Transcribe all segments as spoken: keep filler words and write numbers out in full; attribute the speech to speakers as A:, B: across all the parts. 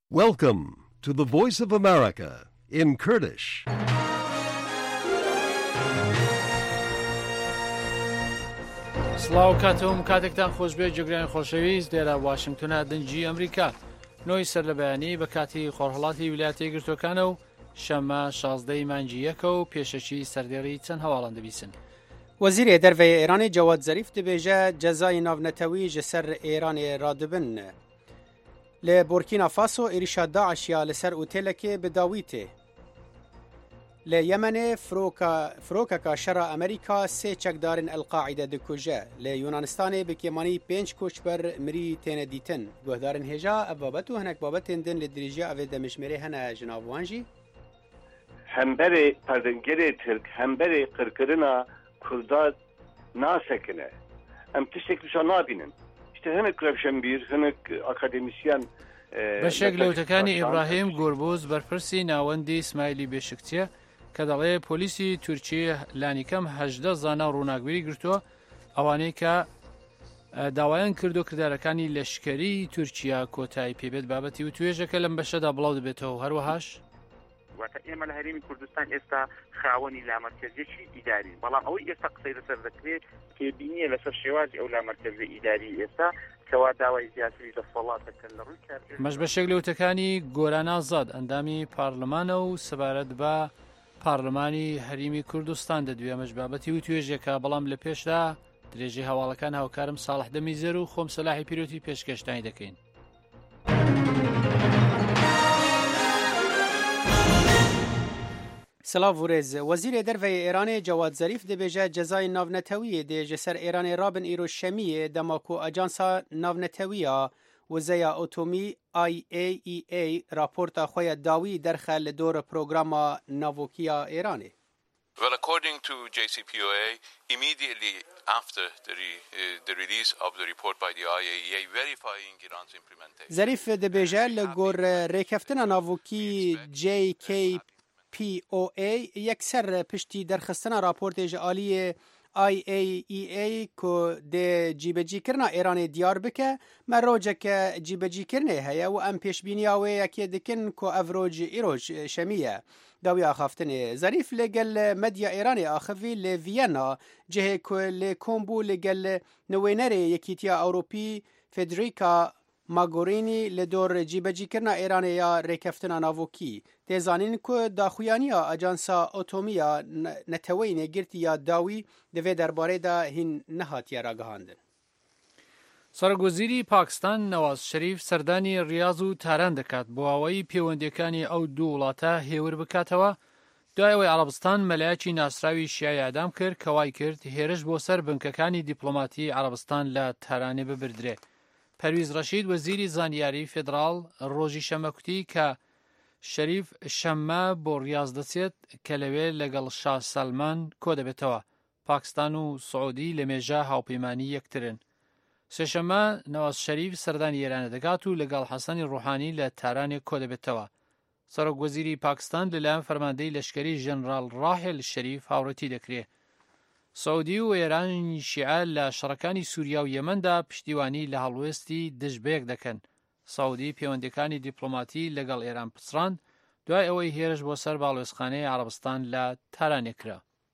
A: Welcome to the Voice of America in Kurdish.
B: سڵاو کاتۆم کاتێکتان خۆشبێ جگران خۆشەویست لێرە واشنگتنە دنجی ئەمریکا نۆی سەر لە بەیانی بە کاتی خۆرهڵاتی ویلایەتە یەکگرتووەکانە و شەمە شازدەی مانگی یەکە و پێشەکی سەردێڕی چەند هەواڵان دەبیسن.
C: وەزیرێ دەرڤەیە ئێرانی جەواد زەریف دەبێژە جەزای ناونەتەوی ji ser ئێرانê radibin. Li Burkina Faso êrişa Daişya li ser otelekê bi dawî tê. Li Yemenê firokeka şera Amerîka sê çekdarên El-Qaîde dikuje. Li Yunanistanê bi kêmanî pênc koçber mirî têne dîtin. Guhdarên hêja ev babet û hinek babetên din li dirêjiya evê demijmêrê hene ji nav wan jî?
D: Hemberê perdingerê Tirk hemberê qirkirina Kurda nasekine. Em tiştek wisa nabînin. İşte hinek rewşenbîr, hinek akademisyen
B: بەشێک لەوتەکانی ئیبراهیم گۆربوز بەرپرسی ناوەندی ئیسماعیلی بێشکتیە کە دەڵێ پۆلیسی تورکیە لانیکەم هەژدە زانا ڕووناکبەری گرتووە ئەوانەی کە داوایان کردو کردارەکانی لەشکەری تورکیا کۆتایی پێبێت بابەتی و توێژەکە لەم بەشەدا بڵاو دەبێتەوە و هەروەهاش
E: واتە ئێمە لە هەرێمی کوردستان ئێستا خاوەنی لامەرکەزیەکی ئیدارین بەڵام ئەوەی ئێستا قسەی لەسەر دەکرێت پێبینیە لەسەر شێوازی ئەو لامەرکەزی ئیداری ئێستا کەوا داوای زیاتری دەسەڵاتەکەن لە ڕووی کار
B: مەش بەشێک لەوتەکانی گۆران ئازاد ئەندامی پارلمانە و سەبارەت بە پارلمانی هەرێمی کوردستان دەدوێ مەش بابەتی و توێژێکە بەڵام لە پێشدا درێژەی هەواڵەکان هاوکارم ساڵح دەمیزەر و خۆم سەلاحی پیرۆتی پێشکەشتانی دەکەین.
C: Silav Vurêz, Wezîrê Derveyê Îranê Cewad Zerîf dibêje cezayên navnetewiyê dê ji ser Îranê rabin îro şemiyê dema ku Ajansa Navnetewiya Wizeya Otomî I A E A raporta xwe ya dawî derxe li dor programa Navokiya Îranê.
F: Well, according to J C P O A, immediately after the, re, uh, the release of the report by the I A E A verifying Iran's implementation.
C: Zerîf dibêje li gor rêkeftina navokî J K P O A yekser piştî derxistina raportê ji aliyê I A E A ku dê cîbecîkirina Îranê diyar bike me rojeke cîbecîkirinê heye û em pêşbîniya wê yekê dikin ku ev roj îroj şemî ye. Dawiya axaftinê Zerîf li gel medya Îranê axivî li Viyana cihê ku lê kombû li gel newênerê Yekîtiya Ewropî Federica Mogherini li dor cîbecîkirina Îranê ya rêkeftina navokî têzanîn ku daxuyaniya Ajansa Otomiya Neteweyê Nêgirtî ya dawî di vê derbarê de hîn nehatiye ragihandin.
B: سەرۆکوەزیری پاکستان نەواز شەریف سەردانی ڕیاض و تاران دەکات بۆ ئەوەی پەیوەندیەکانی ئەو دوو وڵاتە هێور بکاتەوە دوای ئەوەی عەرەبستان مەلایەکی ناسراوی شیای ئەعدام کرد کە وای کرد هێرش بۆ سەر بنکەکانی دیپلۆماتی عەرەبستان لە تارانێ ببردرێ. پەرویز ڕەشید وەزیری زانیاری فێدراڵ ڕۆژی شەمە کوتی کە شەریف شەممە بۆ ڕیاض دەچێت کە لەوێ لەگەڵ شاه سەلمان کۆ دەبێتەوە. پاکستان و سعودی لە مێژە هاوپەیمانی یەکترن. سێشەمە نەواز شەریف سەردانی ئێرانە دەکات و لەگەڵ حەسەنی ڕوحانی لە تارانێک کۆ دەبێتەوە. سەرۆکوەزیری پاکستان لەلایەن فەرماندەی لەشکەری ژەنڕال ڕاحێل شەریف هاوڕێتی دەکرێت. سعودی و ئێرانی شیعە لە شەڕەکانی سووریا و یەمەندا پشتیوانی لە هەڵوێستی دژبەیەک دەکەن. سعودی پەیوەندیەکانی دیپلۆماتی لەگەڵ ئێران پچڕاند دوای ئەوەی هێرش بۆ سەر باڵوێزخانەی عەرەبستان لە تارانێ کرا.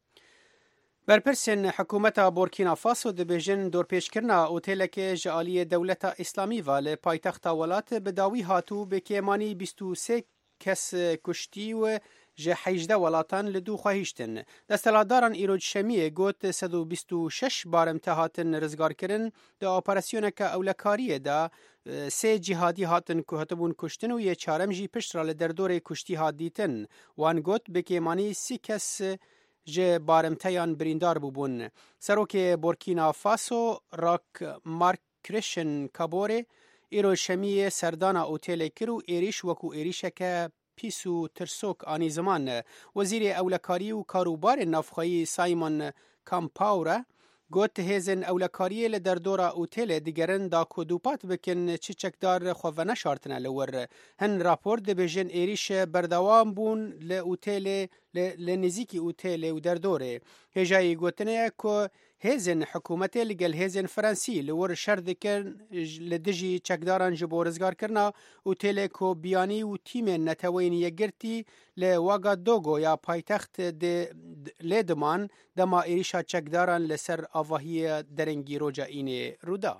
C: بەرپرسên حکوومەتا بورکینا فاسۆ dibêjin dorpêşkirina otelekê ji aliyê dewleta Îslamî ve li paytexta welatê bi dawî hatû bi kêmanî bîst û sê kes kuştî û ji hejde welatan li dû xwehîştin. Desthilatdaran îroj şemiyê got sed û bîst û şeş barem te hatin rizgarkirin di operasyoneka ewlekariyê de sê cîhadî hatin ku hatibûn kuştin û yê çarem jî piştra li derdorê kuştî hat dîtin. Wan got bi kêmanî sî kes ji baremteyan birîndar bûbûn. Serokê Burkina Faso Rak Mark Christian Kaborê îroj şemiyê serdana otelê kir û êrîş wekû êrîşeke pîs û tirsok anî ziman. Wezîrê Ewlekarî û Karûbarên Navxweyî Simon Kampawre got hêzên ewlekariyê li derdora otelê digerin da ku dûpat bikin çi çekdar xwe veneşartine li wir. Hin rapor dibêjin êrîş berdewam bûn li otelê لە نزیکی ئوتێلێ و دەردۆرێ هێژایی گوتنەیە کۆ هێزن حکوومەتێ لەگەل هێزن فەرەنسی لەوەر شەر دکرد لە دژی چەکداران ji بۆ ڕزگارکردنا ئوتێلێ کۆ بیانی و تیمێن نەتەوەین یەکگرتی لە واگادۆگۆ یا پایتەخت لێ دمان دەما ئێریشا چەکداران لەسەر ئاڤاهیە دەرەنگی ڕۆژائینێ ڕوودا.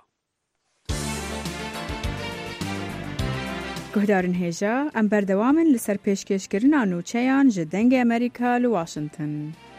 G: گهدارن هێژا ئەم بەردەوامن لەسەر پێشکەشکردنا نوچەیان ji dengê ئەمریکا li Washington.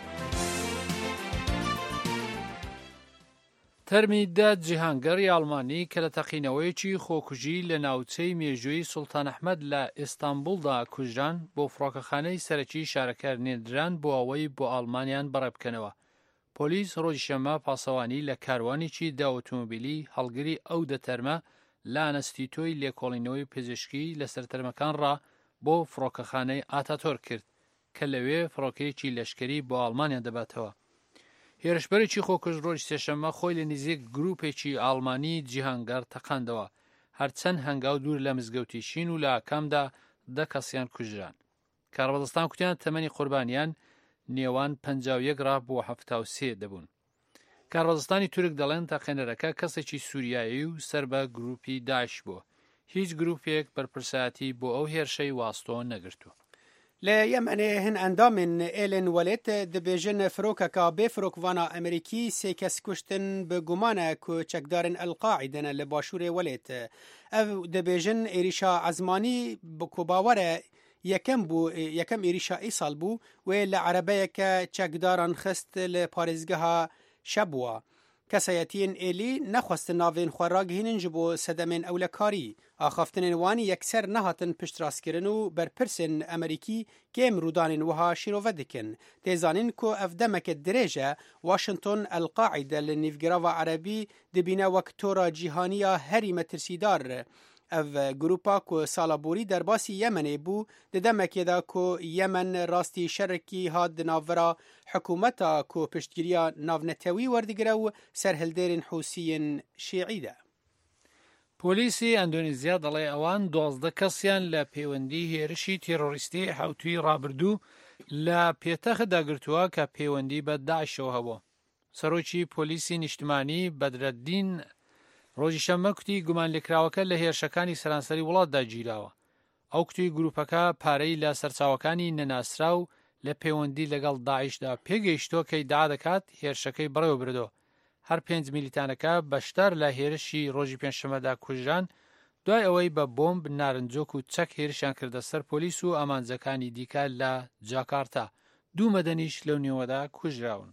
B: تەرمی دا جیهانگەڕی ئاڵمانی کە لە تەقینەوەیەکی خۆکوژی لە ناوچەی مێژووی سوڵتان ئەحمەد لە ئێستانبوڵدا کوژران بۆ فڕۆکەخانەی سەرەکی شارەکە نێردران بۆ ئەوەی بۆ ئاڵمانیان بەڕێبکەنەوە. پۆلیس ڕۆژی شەمە پاسەوانی لە کاروانێکی دا ئۆتۆمۆبیلی هەڵگری ئەو دەتەرمە لە ئانەستیتۆی لێکۆڵینەوەی پزیشکی لەسەر تەرمەکان ڕا بۆ فڕۆکەخانەی ئاتاتۆر کرد کە لەوێ فڕۆکەیەکی لەشکری بۆ ئاڵمانیا دەباتەوە. هێرشبەرێکی خۆکوژ ڕۆژ سێشەممە خۆی لە نزیک گروپێکی ئاڵمانی جیهانگەر تەقاندەوە هەرچەند هەنگاو دوور لە مزگەوتی شین و لە ئاکامدا دە کەسیان کوژران. کاربەدەستان کوتیان تەمەنی قوربانیان نێوان پەنجاو یەک ڕا بۆ هەفتا و سێ دەبوون. کاربەدەستانی تورک دەڵێن تاقێنەرەکە کەسێکی سووریایی و سەر بە گروپی داعش بووە. هیچ گروپێک بەرپرسایەتی بۆ ئەو هێرشەی واستۆ نەگرتووە.
C: لە یەمەنێ هەن ئەندامن ئێلن وەلێت دەبێژن فرۆکەکە بێ فرۆکڤانە ئەمریکی سێ کەس کوشتن بە گومانە کو چەکدارن ئەلقاعیدەنە لە باشوورێ وەلێت. ئەو دەبێژن ئێریشا عەزمانی بکو باوەرە یەکەم بوو یەکەم ئێریشا ئیساڵ بوو وێ لە عەرەبەیەکە چەکداران خست لە پارێزگەها شەبووە. کەسایەتیên êlî nexwestin navên xwe ragihînin ji bo sedemên ewlekarî. Axaftinên wanî yekser nehatin piştrastkirin û berpirsên Emerîkî kêm rûdanên wiha şîrove dikin. Têzanîn ku ev demeke dirêj e, Washington Elqaîde li nîvgirava Erebî dibîne wek tora cîhaniya herî metirsîdar. Ev grupa ku sala borî derbasî Yemenê bû di demekê de ku Yemen rastî şerekî hat di navbera hikûmeta ku piştgiriya navnetewî werdigire û serhildêrên Hûsiyên Şîî de.
B: پۆلیسی ئەندۆنیزیا دەڵێ ئەوان دوازدە کەسیان لە پەیوەندی هێرشی تێرۆریستی حوتوی ڕابردوو لە پێتەخت داگرتووە کە پەیوەندی بە داعشەوە هەبووە. سەرۆکی پۆلیسی نیشتمانی بەدرەدین ڕۆژی شەممە کوتی گومان لێکراوەکە لە هێرشەکانی سەرانسەری وڵاتدا گیراوە. ئەو کوتی گروپەکە پارەی لە سەرچاوەکانی نەناسرا و لە پەیوەندی لەگەڵ داعشدا پێگەیشتۆ کەی دا دەکات هێرشەکەی بڕێوە بردۆ. هەر پێنج میلیتانەکە بەشدار لە هێرشی ڕۆژی پێنجشەممەدا کوژران دوای ئەوەی بە بۆمب نارنجۆک و چەک هێرشیان کردە سەر پۆلیس و ئامانجەکانی دیکە لە جاکارتا. دوو مەدەنیش لەو نێوەدا کوژراون.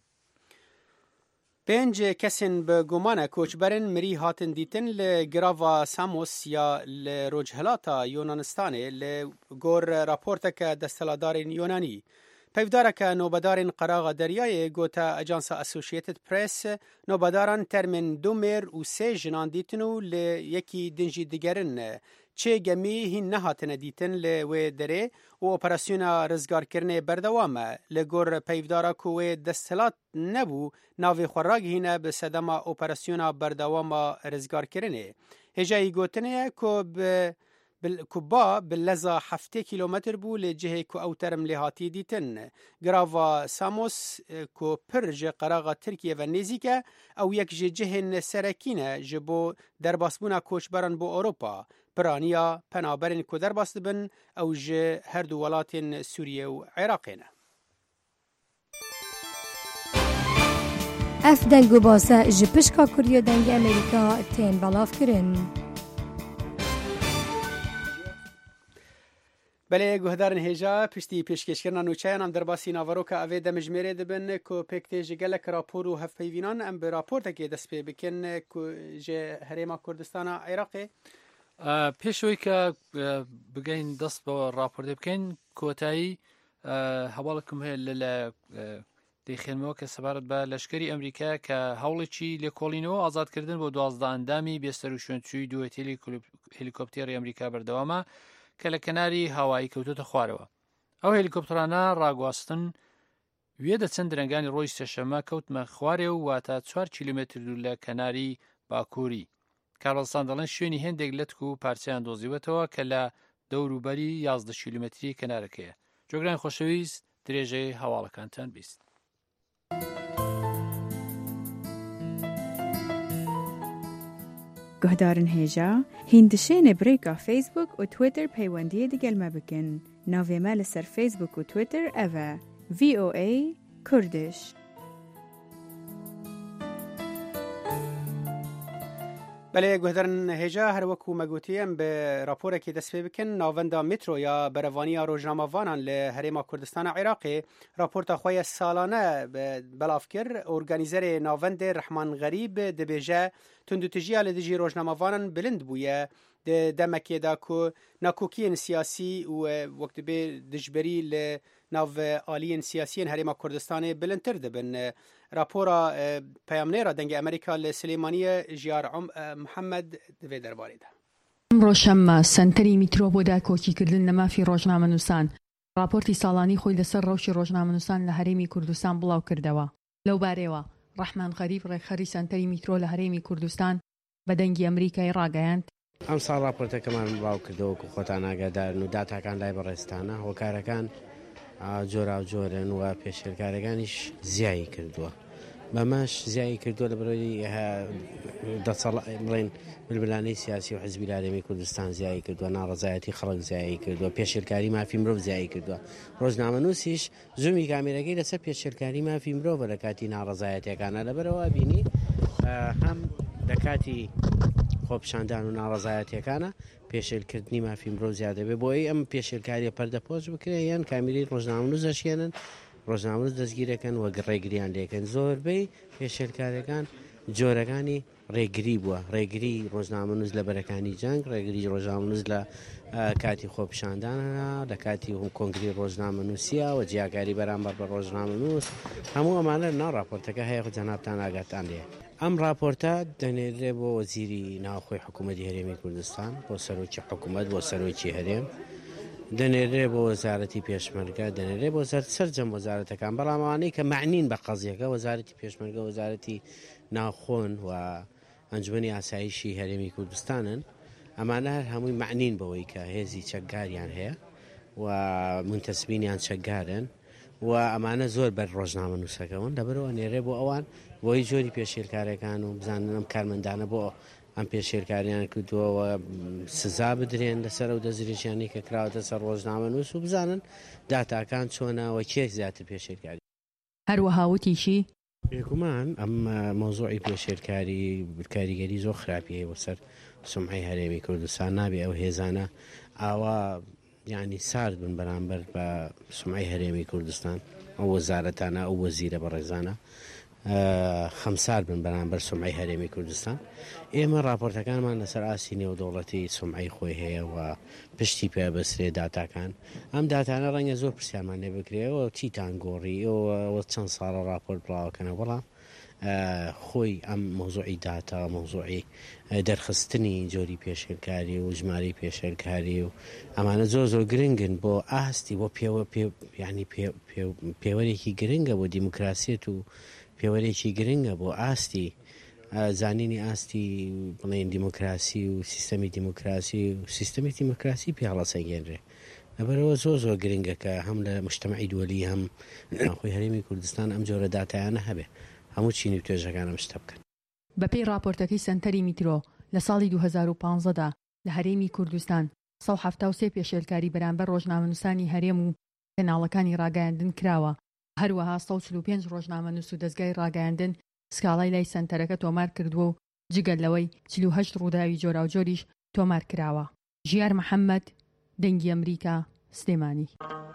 C: پێنج کەسن بە گومانە کۆچبەرن مری هاتن دیتن لە گراڤا سامۆس یا لە ڕۆژهەڵاتە یۆنانستانê li gor raporteke desthilatdarên Yûnanî. Pevdareke nobedarên qeraxa deryayê gote Ajansa Associated Press nobedaran termên du mêr û sê jinan dîtin û li yekî din jî digerin. Çê gemî hîn nehatine dîtin li wê derê û operasyona rizgarkirinê berdewam e. Li gor peyvdara ku wê desthilat nebû navê xwe ragihîne bi sedema operasyona berdewama rizgarkirinê. Hêjayî gotinê ye ku bi ku ba bi leza heftê kîlometr bû lê cihê ku ew term lê hatî dîtin. Grava Samos ku pir ji qeraxa Tirkiye ve nêzik e, ew yek ji cihên serekî ne ji bo derbasbûna koçberan bo Ewropa. Piraniya penaberên ku derbas dibin ew ji her du welatên Sûriye û Iraqê ne.
H: Ev deng û base ji pişka Kuriya dengê Amerîka tên belavkirin.
C: Belê guhdarên hêja piştî pêşkêşkirina nûçeyan em derbasî naveroka evê demijmêrê dibin ku pêk tê ji gelek rapor û hevpeyvînan em bi raportekê dest pê bikin ku ji Herêma Kurdistana Iraqê.
B: پێشەوەی کە بگەین دەست بە راپۆرتێ بکەین کۆتایی هەواڵکم هەیە لە دەیخێنمەوە کە سەبارەت بە لەشکری ئەمریکا کە هەوڵێکی لێکۆڵینەوە ئازادکردن بۆ دوازدە ئەندامی بێسەر و شوێنچووی دووەتێلی هێلیکۆپتێری ئەمریکا بەردەوامە کە لە کەناری هاوایی کەوتۆتە خوارەوە. ئەو هێلیکۆپترانە ڕاگواستن وێ دەچەند درەنگانی ڕۆژ سێشەممە کەوتمە خوارێ و واتە چوار کیلومتر دوور لە کەناری باکووری. کارۆڵستان دەڵێن شوێنی هێندێک لەتک و پارچیان دۆزیوەتەوە کە لە دەوروبەری یازدە کیلومتری کەنارەکەیە. جۆگران خۆشەویست درێژەی هەواڵەکانتان بیست.
G: گهدارن هێژا هیندشێنێ برێکا فیسبوک و تویتر پەیوەندیە دیگەلمە بکەن. ناوێمە لەسەر فیسبوک و تویتر ئەڤە ڤی ئۆ ئەی کوردش.
C: بەڵێ گوهدەرن هێژا هەروەکو مەگوتیەم بە راپۆرێکی دەست پێ بکەن ناوەندا مترۆ یا بەرەوانیە ڕۆژنامەوانان لە هەرێما کوردستانە عێراقێ راپۆرتە خۆیە ساڵانە بەلاف کرد ئۆرگانیزەرێ ناوەندێ ڕەحمان غەریب دەبێژە توندوتیژیا لە دژی ڕۆژنامەوانان بلند بوویە دەمەکێدا کو ناکۆکیên سیاسی و وەک دەبێ دژبەری لە ناو ئالیên سیاسیên هەرێما کوردستانê بلندتر دەبن. راپۆرا پەیامنێرا دەنگی ئەمریکا لە سلێمانیە ژیار محەممەد دەوێ دەربارەیدا.
I: ئەمڕۆ شەممە سەنتەری میترۆ بۆ داکۆکیکردن لە مافی ڕۆژنامەنووسان راپۆرتی ساڵانی خۆی لەسەر ڕەوشی ڕۆژنامەنووسان لە هەرێمی کوردستان بڵاو کردەوە. لەو بارەوە ڕەحمان غەریب ڕێکخەری سەنتەری میترۆ لە هەرێمی کوردستان بە دەنگی ئەمریکای ڕاگەیاند
J: ئەم ساڵ راپۆرتەکەمان بڵاو کردەوەکو خۆتان ئاگادارن و داتاکان لای بەڕێستانە هۆکارەکان جۆرا و جۆرن و پێشێرکارەکانیش زیایی کردووە. بەماش زیایی کردووە لە بەرۆی بڵێن بلبلانەی سیاسی و حزبی لارێمی کوردستان زیایی کردووە، ناڕەزایەتی خەڵک زیایی کردووە، پێشێرکاری مافی مرۆڤ زیایی کردووە. ڕۆژنامەنووسیش زوومی کامێرەکەی لەسەر پێشێرکاری مافی مرۆڤە لە کاتی ناڕەزایەتیەکانە. لەبەرەوە بینی هەم لە کاتی خۆپشاندان و ناڕەزایەتیەکانە پێشێلکردنی مافی مرۆڤ زیادە بێ بۆی ئەم پێشێرکاریە پەردەپۆش بکرێ یان کامیری ڕۆژنامەنووس دەشێنن ڕۆژنامەنووس دەستگیرەکەن وە ڕێگریان لێکەن. زۆربەی پێشێرکارەکان جۆرەکانی ڕێگری بووە، ڕێگری ڕۆژنامەنووس لە بەرەکانی جەنگ، ڕێگری ڕۆژنامەنووس لە کاتی خۆپشاندانە، لە کاتی هەم کۆنگری ڕۆژنامەنووسیە و جیاکاری بەرامبەر بە ڕۆژنامەنووس. هەموو ئەمانە ناو راپۆرتەکە هەیە خو جەنابتان ئاگاتان لێ. ئەم راپۆرتە دەنێرێ بۆ وەزیری ناوخۆی حکوومەتی هەرێمی کوردستان، بۆ سەرۆکی حکوومەت، بۆ سەرۆکی هەرێم، دەنێرێ بۆ وەزارەتی پێشمەرگە، دەنێرێ بۆ سەرجەم وەزارەتەکان. بەڵام ئەوانەی کە معنین بە قەزیەکە وەزارەتی پێشمەرگە، وەزارەتی ناوخۆن و ئەنجومەنی ئاسایشی هەرێمی کوردستانن، ئەمانە هەر هەمووی معنین بەوەی کە هێزی چەکداریان هەیە و منتەسبینیان چەکدارن و ئەمانە زۆر بەر ڕۆژنامەنووسەکەون. لەبەرەوە نێرێ بۆ ئەوان بۆی جۆری پێشێرکارەکان و بزانن ئەم کارمەندانە بۆ ئەم پێشێرکاریان کردووەوە سزا بدرێن لەسەر ئەو دەزریشیانی کە کراوەتە سەر ڕۆژنامەنووس و بزانن داتاکان چۆنەوە کێ زیاتر پێشێرکاری.
I: هەروەها وتیشی
J: بێگومان ئەم مۆزوعی پێشێرکاری کاریگەری زۆر خراپیە بۆ سەر سومعەی هەرێمی کوردستان. نابێ ئەو هێزانە ئاوا یعنی سارد بن بەرامبەر بە سومعەی هەرێمی کوردستان، ئەو وەزارەتانە ئەو وەزیرە بەڕێزانە خەمسار بن بەرامبەر سومعەی هەرێمی کوردستان. ئێمە راپۆرتەکانمان لەسەر ئاسی نێودەوڵەتی سومعەی خۆی هەیە و پشتی پێ بەسرێ داتاکان. ئەم داتانە ڕەنگە زۆر پرسیارمان لێ بکرێەوە چیتان گۆڕی ئەوە چەند ساڵە راپۆرت بڵاوکەنە، بەڵام خۆی ئەم مۆزوعی داتا مۆزوعی دەرخستنی جۆری پێشێرکاری و ژماری پێشێرکاری و ئەمانە زۆر زۆر گرنگن بۆ ئاستی بۆ ینی پێوەرێکی گرنگە بۆ دیموکراسیت و پێوەرێکی گرنگە بۆ ئاستی زانینی ئاستی بڵێن دیموکراسی و سیستەمی دیموکراسی و سیستەمی دیموکراسی پێڵەسەگەێنرێ. لەبەرەوە زۆر زۆر گرنگە کە هەم لە مجتەمەعی دووەلی هەم ناوخۆی هەرێمی کوردستان ئەم جۆرە داتایانە هەبێ هەموو چینی و توێژەکانە شتە بکەن.
I: بەپێی راپۆرتەکەی سەنتەری میترۆ لە ساڵی دوو هەزار و پانزەدا لە هەرێمی کوردستان سەد هەفتاد و سێ پێشێرکاری بەرامبەر ڕۆژنامەنووسانی هەرێم و کەناڵەکانی ڕاگەیاندن کراوە. هەروەها سەد و چل و پێنج ڕۆژنامەنووس و دەستگای ڕاگەیاندن سکاڵای لای سەنتەرەکە تۆمار کردووە و جگەل لەوەی چل و هەشت ڕووداوی جۆرا و جۆریش تۆمار کراوە. ژیار محەممەد، دەنگی ئەمریکا، سلێمانی.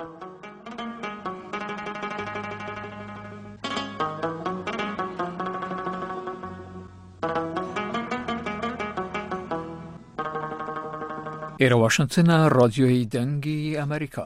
K: ئێرە واشنگتنە، ڕادیۆی دەنگی ئەمریکا.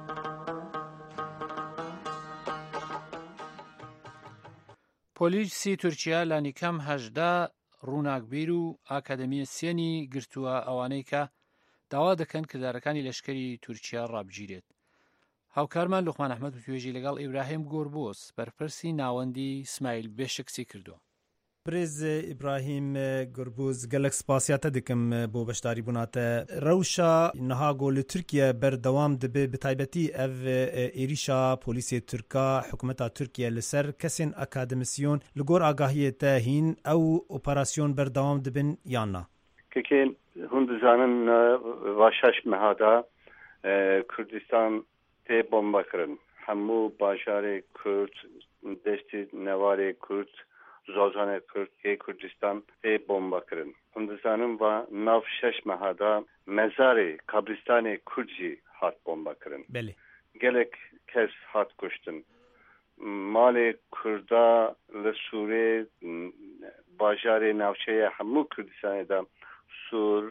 B: پۆلیسی تورکیا لە نیکەم هەژدە ڕووناکبیر و ئاکادمیە سێنی گرتووە ئەوانەی کە داوا دەکەن کردارەکانی لەشکری تورکیا ڕابگیرێت. هاوکارمان لوقمان ئەحمەد و توێژی لەگەڵ ئیبراهیم گۆربۆس بەرپرسی ناوەندی اسماعیل بێشکسی کردووە.
L: برز ابراهیم گربوز گلک سپاسیات دکم بو بشداری بوناته روشا نها گول ترکیه بردوام دبه بتایبتی اف ایریشا پولیس ترکا حکومت ترکیه لسر کسین اکادمیسیون لگور آگاهیت هین او اپراسیون بردوام دبن یانا
D: که هندزانن واشش مهادا کردستان تی بمب کرن همو باشار کرد دستی نوار کرد زازان کرد که کردستان تی بمب کرن هندزانن و ناف شش مهادا مزار قبرستان کردی هات بمب کرن
L: بله
D: گلک کس هات کشتن مال کردا لسوره باشار ناوچه همو کردستان دا سور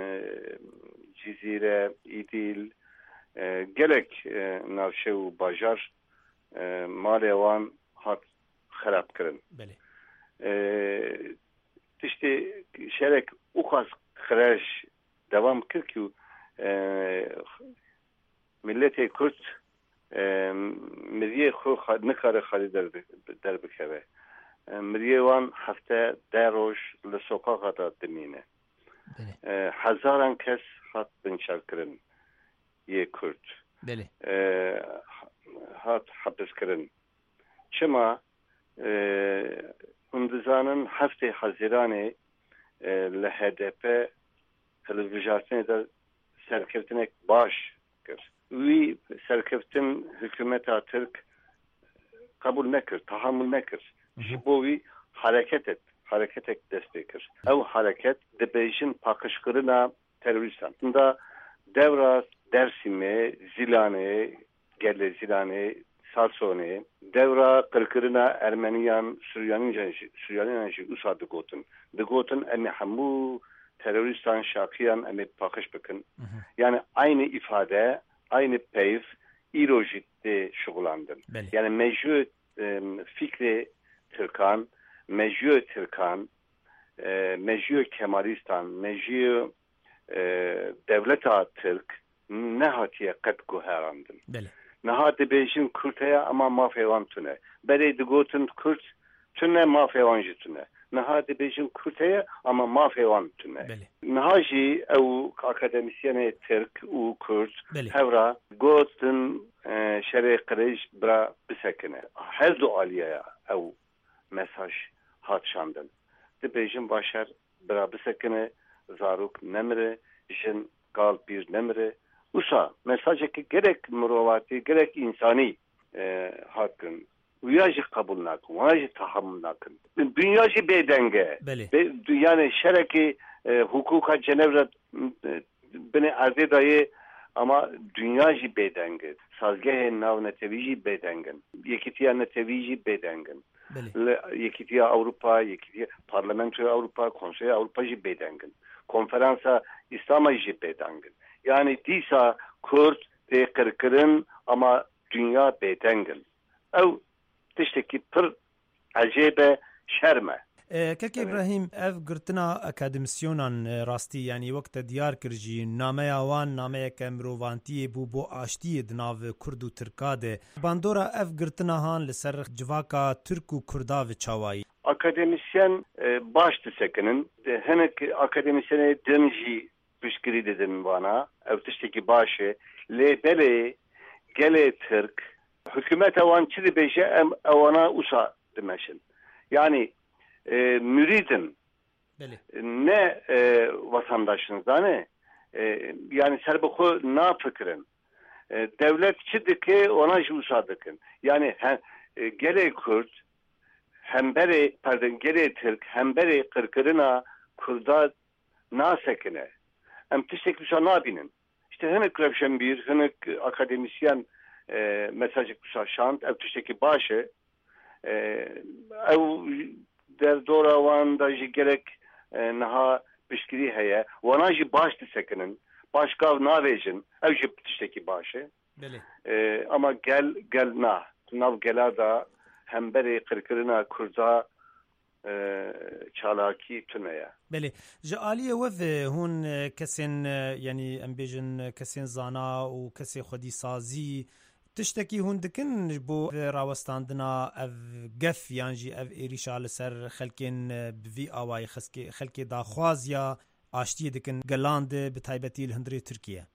D: جزیره ایدیل گلک ناوچه و باجار مال وان هات خراب کرن
L: بله
D: تشتی شرک اوخاز خراج دوام کرد که ملت کرد مریه خو نکاره خالی در بکوه مریه وان هفته ده روش لسوقا غدا دمینه هزاران کس هات بنشار کرن یه کرد
L: بله
D: هات حبس کرن چما اندزانن هفته حزیرانه لهدف تلویزیون در سرکفتنک باش کرد وی سرکفتن حکومت ترک قبول نکرد تحمل نکرد جبوی حرکت حرکت دسته کرد او حرکت دبیجن پاکشکرنا تروریستان دا devra Dersim'e, Zilan'e, Gelle Zilan'e, Salson'e, devra Kırkırına Ermeniyan, Süryan'ın Süryan'ın usadı gotun. De gotun emi hamu teröristan şakiyan emi pakış bakın. Yani aynı ifade, aynı peyf, İrojitte şugulandın. Yani mevcut e, fikri Türkan, mevcut Türkan, e, mevcut Kemalistan, mevcut e, devleta Türk nehatiye qed guherandın. Nehati bejin Kürt'e ama mafevan tüne. Beri digotun Kürt tüne mafevan jitüne. Nehati bejin Kürt'e ama mafevan tüne. Nehaji ev akademisyene Türk u Kürt hevra gotun şerê qirêj bira bisekine. Her du aliyaya ev mesaj hat şandın. Dibêjin başar bira bisekine zarok nemire jin gal bir nemire. Usa mesajı ki gerek murovati gerek insani e, hakkın uyacı kabul nakın, uyacı tahammül nakın. Dünyacı bedenge. Be, yani şereki e, hukuka Cenevre e, beni ardı dayı ama dünyacı bedenge. Sazgehe nav netevici bedengen. Yekitiya netevici bedengen. Yekitiya Avrupa, yekitiya Parlamentoya Avrupa, Konsey Avrupacı bedengen. Konferansa İslamacı bedengen. Yani disa Kürt de kırkırın ama dünya bedengin. Ev tişteki pır acebe şerme.
L: Kek İbrahim ev gırtına akademisyonan rasti yani vakti diyar kırıcı namaya wan namaya kemrovantiye bu bu aştiye dinav Kurdu Türkade. Bandora ev gırtına han liser civaka Türku Kurda ve çavayı.
D: Akademisyen e, baştı sekinin. Henek akademisyene dönücü pişkiri dedim bana. Ev tişteki başı. Lebele gele Türk. Hükümet avan çidi beşe em avana usa demeşin. Yani e, müridin Beli. ne e, vatandaşınızda ne? E, yani serboko ne fikrin? E, devlet çidi ki ona usa dikin. Yani he, e, gele Kürt hem beri pardon gele Türk hem beri kırkırına Kurda nasekine. Em tiştek bir ne binin? İşte henek revşen bir, henek akademisyen e, mesajı kuşaşan, ev tişteki başı, e, ev der dora vanda jî gerek e, naha pişkiri heye, wana jî baş disekinin, başkav navêjin, ev jî tişteki başı. E, ama gel gel na, nav gela da hemberê qirkirina Kurda çalaki tüneye.
L: Beli. Ji aliye ve hûn kesên yani em bêjin kesên zana û kesê xwedî sazî تشتكي هون دكن بو راوستاندنا اف قف يانجي اف إيريشا لسر خلكين بفي آواي خلكي دا خوازيا آشتي دكن قلاند بتايبتي الهندري تركيا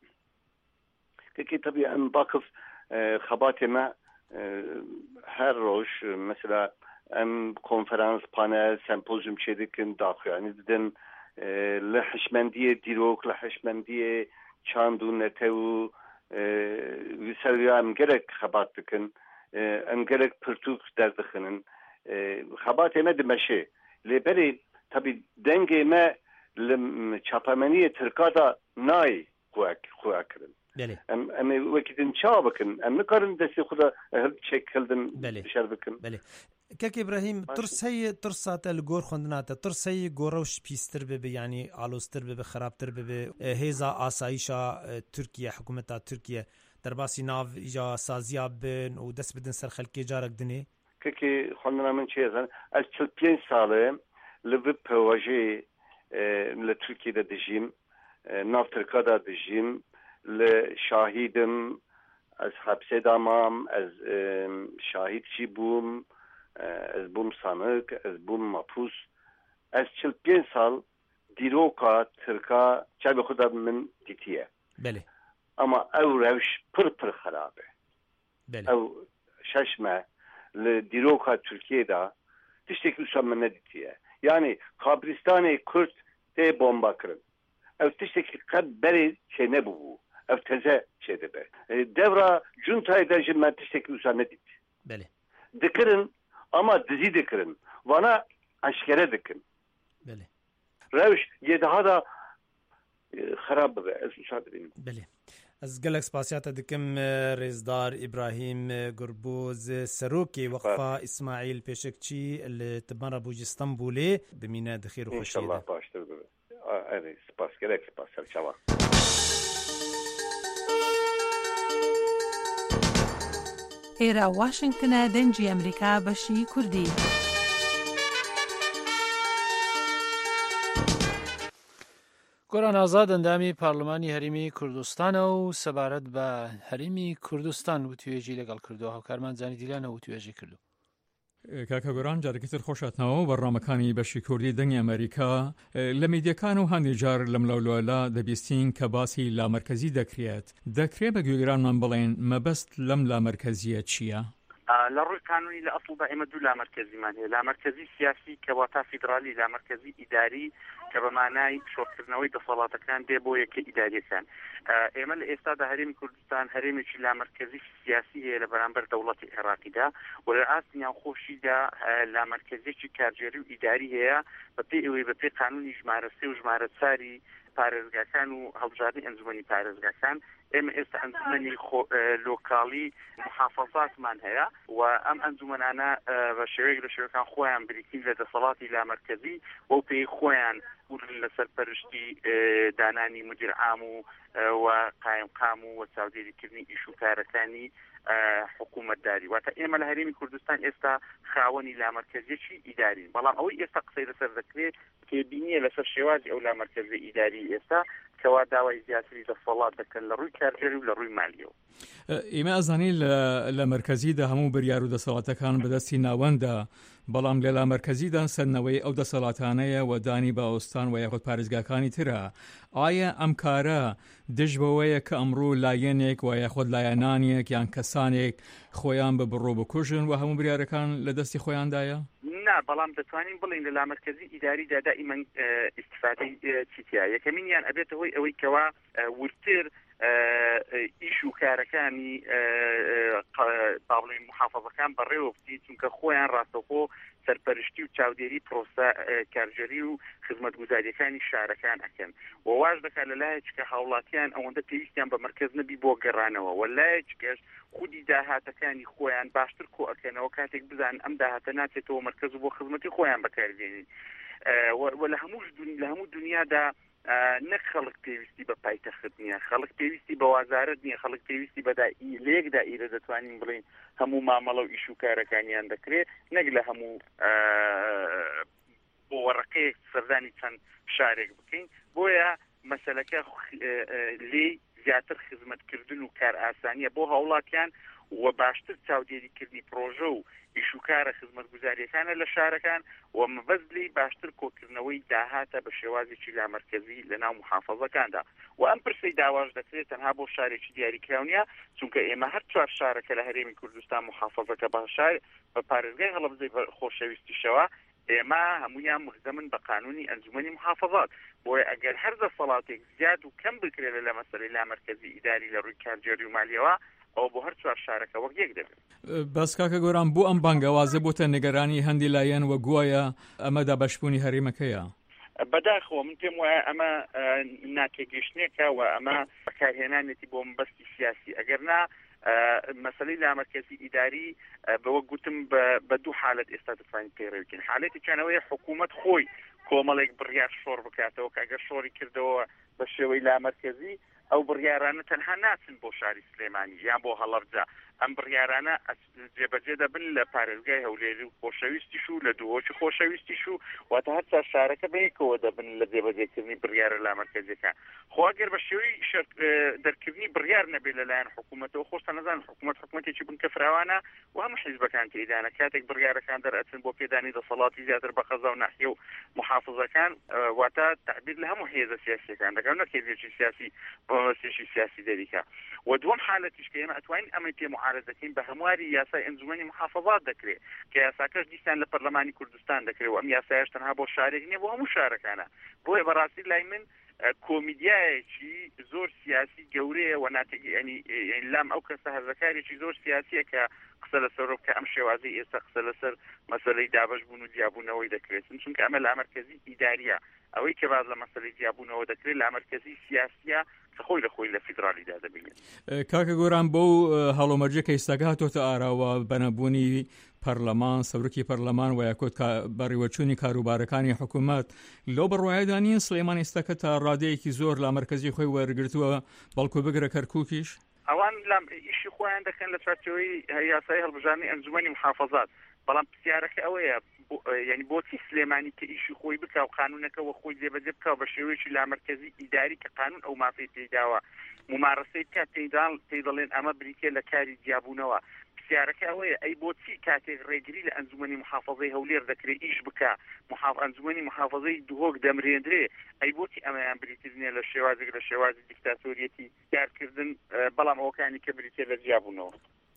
D: كي طبيعي ام باقف خباتي ما هر روش مثلا ام کنفرانس پانل سمپوزیوم چه دکن داخل یعنی دن لحشمندی دیروک لحشمندی چاندو نتو ویسریا ام گرک خبات دکن ام گرک پرتوک در دخنن خبات ما دمشه لبری تبی دنگ ما لم چاپمنی ترکادا نای خواک خواکرن
L: بله
D: ام ام وقتی چا بکن ام نکارن دستی خدا هر چک کردن بشر بکن
L: بله كاك إبراهيم ترسي ترسات الجور خندناتا ترسي جوروش بيستر بب يعني علوستر بب خرابتر بب هيزا آسايشا تركيا حكومة تركيا درباسي ناف إجا سازيابن ودس بدن سر خلكي جارك دني
D: كاكي خندنا من شيء زين التلبين سالم لبب بواجي لتركيا دا دجيم ناف تركا دا دجيم لشاهدم از حبسه دامام از شاهد شي بوم از بوم سانık از بوم مapus از çıl پنج سال دیروکا ترکا چه خدا من دیتیه
L: بله
D: اما او روش پر پر خرابه
L: بله
D: او ششمه لدیروکا ترکیه دا تشتکی usam من دیتیه yani Kabristan'ı Kürt de bomba kırın او تشتکی قد بری şey ne bu او teze şey de be devra cuntayı da jimmen tişteki usam ne dit
L: bele
D: dikirin ama dizi dikirin. Vana aşkere dikin.
L: Bele.
D: Revş ye daha da خراب be. Ez usadırım.
L: Bele. از گلک سپاسیات دکم رزدار ابراهیم گربوز سروکی وقفه اسماعیل پیشکچی لتبارا بوج استانبولی بمینه دخیر و خوشیده.
D: انشالله باشتر بره. آره سپاس گلک سپاس سرچوا.
M: ئێرە واشنگتنە دەنگی ئەمریکا بەشی کوردی.
B: گۆران ئازاد ئەندامی پارلەمانی هەرێمی کوردستانە و سەبارەت بە هەرێمی کوردستان وتوێژی لەگەڵ کردووە. هاوکارمان زانی دیلانە وتوێژی کردو.
K: کاکە گۆران جارێکتر خۆشاتنەوە بەڕامەکانی بەشی کوردی دەنگی ئەمریکا لە میدیەکان و هەندێک جار لەم لەولۆلە دەبیستین کە باسی لامەرکەزی دەکرێت. دەکرێت بە گوێگرانمان بڵێن مەبەست لەم لامەرکەزیە چییە؟
E: لە ڕووی قانونی لە ئەسڵدا ئێمە دوو لامەرکەزیمان هەیە، لامەرکەزی سیاسی کە واتە فیدرالی، لامەرکەزی ئیداری کە بە مانای شۆڕکردنەوەی دەسەڵاتەکان دێ بۆ یەکە ئیداریەکان. ئێمە لە ئێستادا هەرێمی کوردستان هەرێمێکی لامەرکەزی سیاسی هەیە لە بەرامبەر دەوڵەتی عێراقیدا و لە ئاستیان خۆشیدا لامەرکەزێکی کارژێری و ئیداری هەیە بە پێی ئەوەی بە پێی قانونی ژمارە سێ و ژمارە چاری پارێزگاکان و هەڵبژاردننی ئەنجومەنی پارێزگاکان. ئێمە ئێستا ئەنجومەنی لۆکاڵی محافەزاتمان هەیە و ئەم ئەنجومەنانە بە شێوەیەک لە شێوەکان خۆیان بریتین لە دەسەڵاتی لامەرکەزی بۆ پێی خۆیان لە سەرپەرشتی دانانی مدیر عام و و قایمقام و چاودێریکردنی ئیش و کارەکانی حکوومەتداری. واتە ئێمە لە هەرێمی کوردستان ئێستا خاوەنی لامەرکەزیەکی ئیدارین، بەڵام ئەوەی ئێستا قسەی لەسەر دەکرێت تێبینیە لەسەر شێوازی ئەو لامەرکەزی ئیداری ئێستا کەوا داوای زیاتری دەسەڵات دەکەن لە ڕووی کارژێری و لە ڕووی مالیەوە.
K: ئێمە ئەزانی لە مەرکەزیدا هەموو بریار و دەسەڵاتەکان بەدەستی ناوەندە، بەڵام لە لامەرکەزیدا سەرنەوەی ئەو دەسەڵاتانەیە و دانی باوەستان و یاخود پارێزگاکانی ترە. ئایا ئەم کارە دژ بەوەیە کە ئەمڕۆ لایەنێک و یاخود لایەنانێک یان کەسانێک خۆیان بە بڕۆ بکوژن و هەموو بریارەکان لە دەستی خۆیاندایە؟
E: نا، بەڵام دەتوانین بڵین لە لامەرکەزی ئیداریدا دائیمەن ئیستیفادەی چیتیە. یەکەمینیان ئەبێتە هۆی ئەوەی کەوا ورتر ئیش و کارەکانی باڵێن محافەزەکان بەڕێوە بچین، چونکە خۆیان ڕاستەوخۆ سەرپەرشتی و چاودێری پرۆسە کارژێری و خزمەتگوزاریەکانی شارەکان ئەکەن و واش دەکات لەلایەک کە هاوڵاتیان ئەوەندە پێویستیان بە مەرکەز نەبی بۆ گەڕانەوە و لایەکەش خودی داهاتەکانی خۆیان باشتر کۆ ئەکەنەوە کاتێک بزان ئەم داهاتە ناچێتەوە مەرکەز و بۆ خزمەتی خۆیان بەکاربێنین. و لە هەموو لە هەموو دنیادا نەک خەڵک پێویستی بە پایتەخت نییە، خەڵک پێویستی بە وازارەت نییە، خەڵک پێویستی بە لەیەک دائیرە دەتوانین بڵین هەموو مامەڵە و ئیش و کارەکانیان دەکرێت، نەک لە هەموو بۆ وەڕقەیەک سەردانی چەند شارێک بکەین. بۆیە مەسەلەکە لێ زیاتر خزمەتکردن و کار ئاسانیە بۆ هاوڵاتیان و باشتر چاودێریکردنی پرۆژە و ئیشوکارە خزمەتگوزاریەکانە لە شارەکان و مەبەستلی باشتر کۆکردنەوەی داهاتە بە شێوازێکی لامەرکەزی لە ناو محافەزەکاندا و ئەم پرسەی داواش دەکرێت تەنها بۆ شارێکی دیاریکراونیە چونکە ئێمە هەر چوار شارەکە لە هەرێمی کوردستان محافەزەکە بە شار بە پارێزگای هەڵەبجەی خۆشەویستیشەوە ئێمە هەمویان ملزمن بە قانونی ئەنجومەنی محافەزات بۆیە ئەگەر هەر دەسەڵاتێک زیاد و کەم بکرێت لە مەسەلەی لامەرکەزی ئیداری لە ڕووی کارجێری و مالیەوە ئەو بۆ هەر چوار شارەکە وەک یەک دەبێت.
K: بەس کاکە گۆران بۆ ئەم بانگەوازە بۆتە نیگەرانی هەندی لایەن وە گوایە ئەمەدا بەشبوونی هەرێمەکەیە.
E: بەداخەوە من پێم وایە ئەمە ناکێگەشتنێکە و ئەمە بەکارهێنانێتی بۆ مەبەستی سیاسی ئەگەر نا مەسەلەی لامەرکەزی ئیداری بەوە گوتم بە دوو حالەت ئێستا دەتوانین پێڕێوکەین. حالەتێکیانەوەی حکوومەت خۆی کۆمەڵێک بڕیار شۆڕ بکاتەوە کە ئەگەر شۆڕی کردەوە بە شێوەی لامەرکەزی ئەو بڕیارانە تەنها ناچن بۆ شاری سلێمانی یان بۆ هەڵەبجە ئەم بڕیارانە جێبەجێ دەبن لە پارێزگای هەولێری و خۆشەویستیش و لە دووەکی خۆشەویستیش و واتە هەر چوار شارەکە بەیەکەوە دەبن لە جێبەجێکردنی بڕیارە لامەرکەزیەکان. خۆ ئەگەر بە شێوەی دەرکردنی بڕیار نەبێت لەلایەن حکوومەتەوە خۆشتان نەزانن حکوومەت حکوومەتێکی بنکە فراوانە و هەموو حیزبەکان تێدانە کاتێک بڕیارەکان دەرئەچن بۆ پێدانی دەسەڵاتی زیاتر بە خەزا و ناحیە و محافظەکان واتە تعبیر لە هەموو هێزە سیاسیەکان دەکەن نەک هێزێکی سیاسی بەمەبەستێکی سیاسی دەریکە و دووەم حالەتیش کە ئێمە ئەتوانین ئەمەی پێ معارەزەکەین بە هەمواری یاسای ئەنجومەنی محافظات دەکرێت کە یاساکەش دیسان لە پەرلەمانی کوردستان دەکرێت و ئەم یاسایش تەنها بۆ شارێک نییە بۆ هەموو شارەکانە بۆیە بەڕاستی لای من کۆمیدیایەکی زۆر سیاسی گەورەیە و ناتێنی لام ئەو کەسە هەرزەکارێکی زۆر سیاسیە کە قسە لەسەر کە ئەم شێوازی ئێستا قسە لەسەر مەسەلەی دابش بوون و دیابوونەوەی دەکرێتن چونکە ئەمە لامەرکەزی ئیداریە ئەوەی کە باز لە مەسەلەی دیابوونەوە دەکرێت لامەرکەزی سیاسیە کە خۆی لە خۆی لە فیدرالیدا دەبینێت.
K: کاکە گۆران بۆ هەڵۆمەرجە کە ئێستاکە هاتۆتە ئاراوە بەنەبوونی پەرلەمان سەورکی پەرلەمان و یاکۆت بەڕێوەچوونی کاروبارەکانی حکوومەت لەو بڕواایەدا نین سلێمان ئێستاکە تا ڕادەیەکی زۆر لامەرکەزی خۆی وەرگرتووە بەڵکو بگرە کەرکووکیش
E: ئەوان ئیشی خۆیان دەکەن لە چارچەوەی یاسای هەڵبژارنی ئەنجومەنی محافظات بەڵام پرسیارەکە ئەوەیە یعنی بۆچی سلێمانی کە ئیشی خۆی بکە و قانونەکەەوە خۆی جێبەجێ بکە بە شێوەیەکی لامەرکەزی ئیداری کە قانون ئەو مافەی پێداوە ممارەسەی بکات تێدان پێی دەڵێن ئەمە بریتێ لە کاری دیابوونەوە. پرسیارەکە ئەوەیە ئەی بۆچی کاتێک ڕێگری لە ئەنجومەنی محافظەی هەولێر دەکرێت ئیش بکە ئەنجومەنی محافظەی دوهۆک دەمرێنرێ ئەی بۆچی ئەمەیان بریتنیە لە شێوازێک لە شێوازی دیکتاتۆریەتی کارکردن بەڵام ئەوەکانی کە بریتێ لە دیابوونەوە.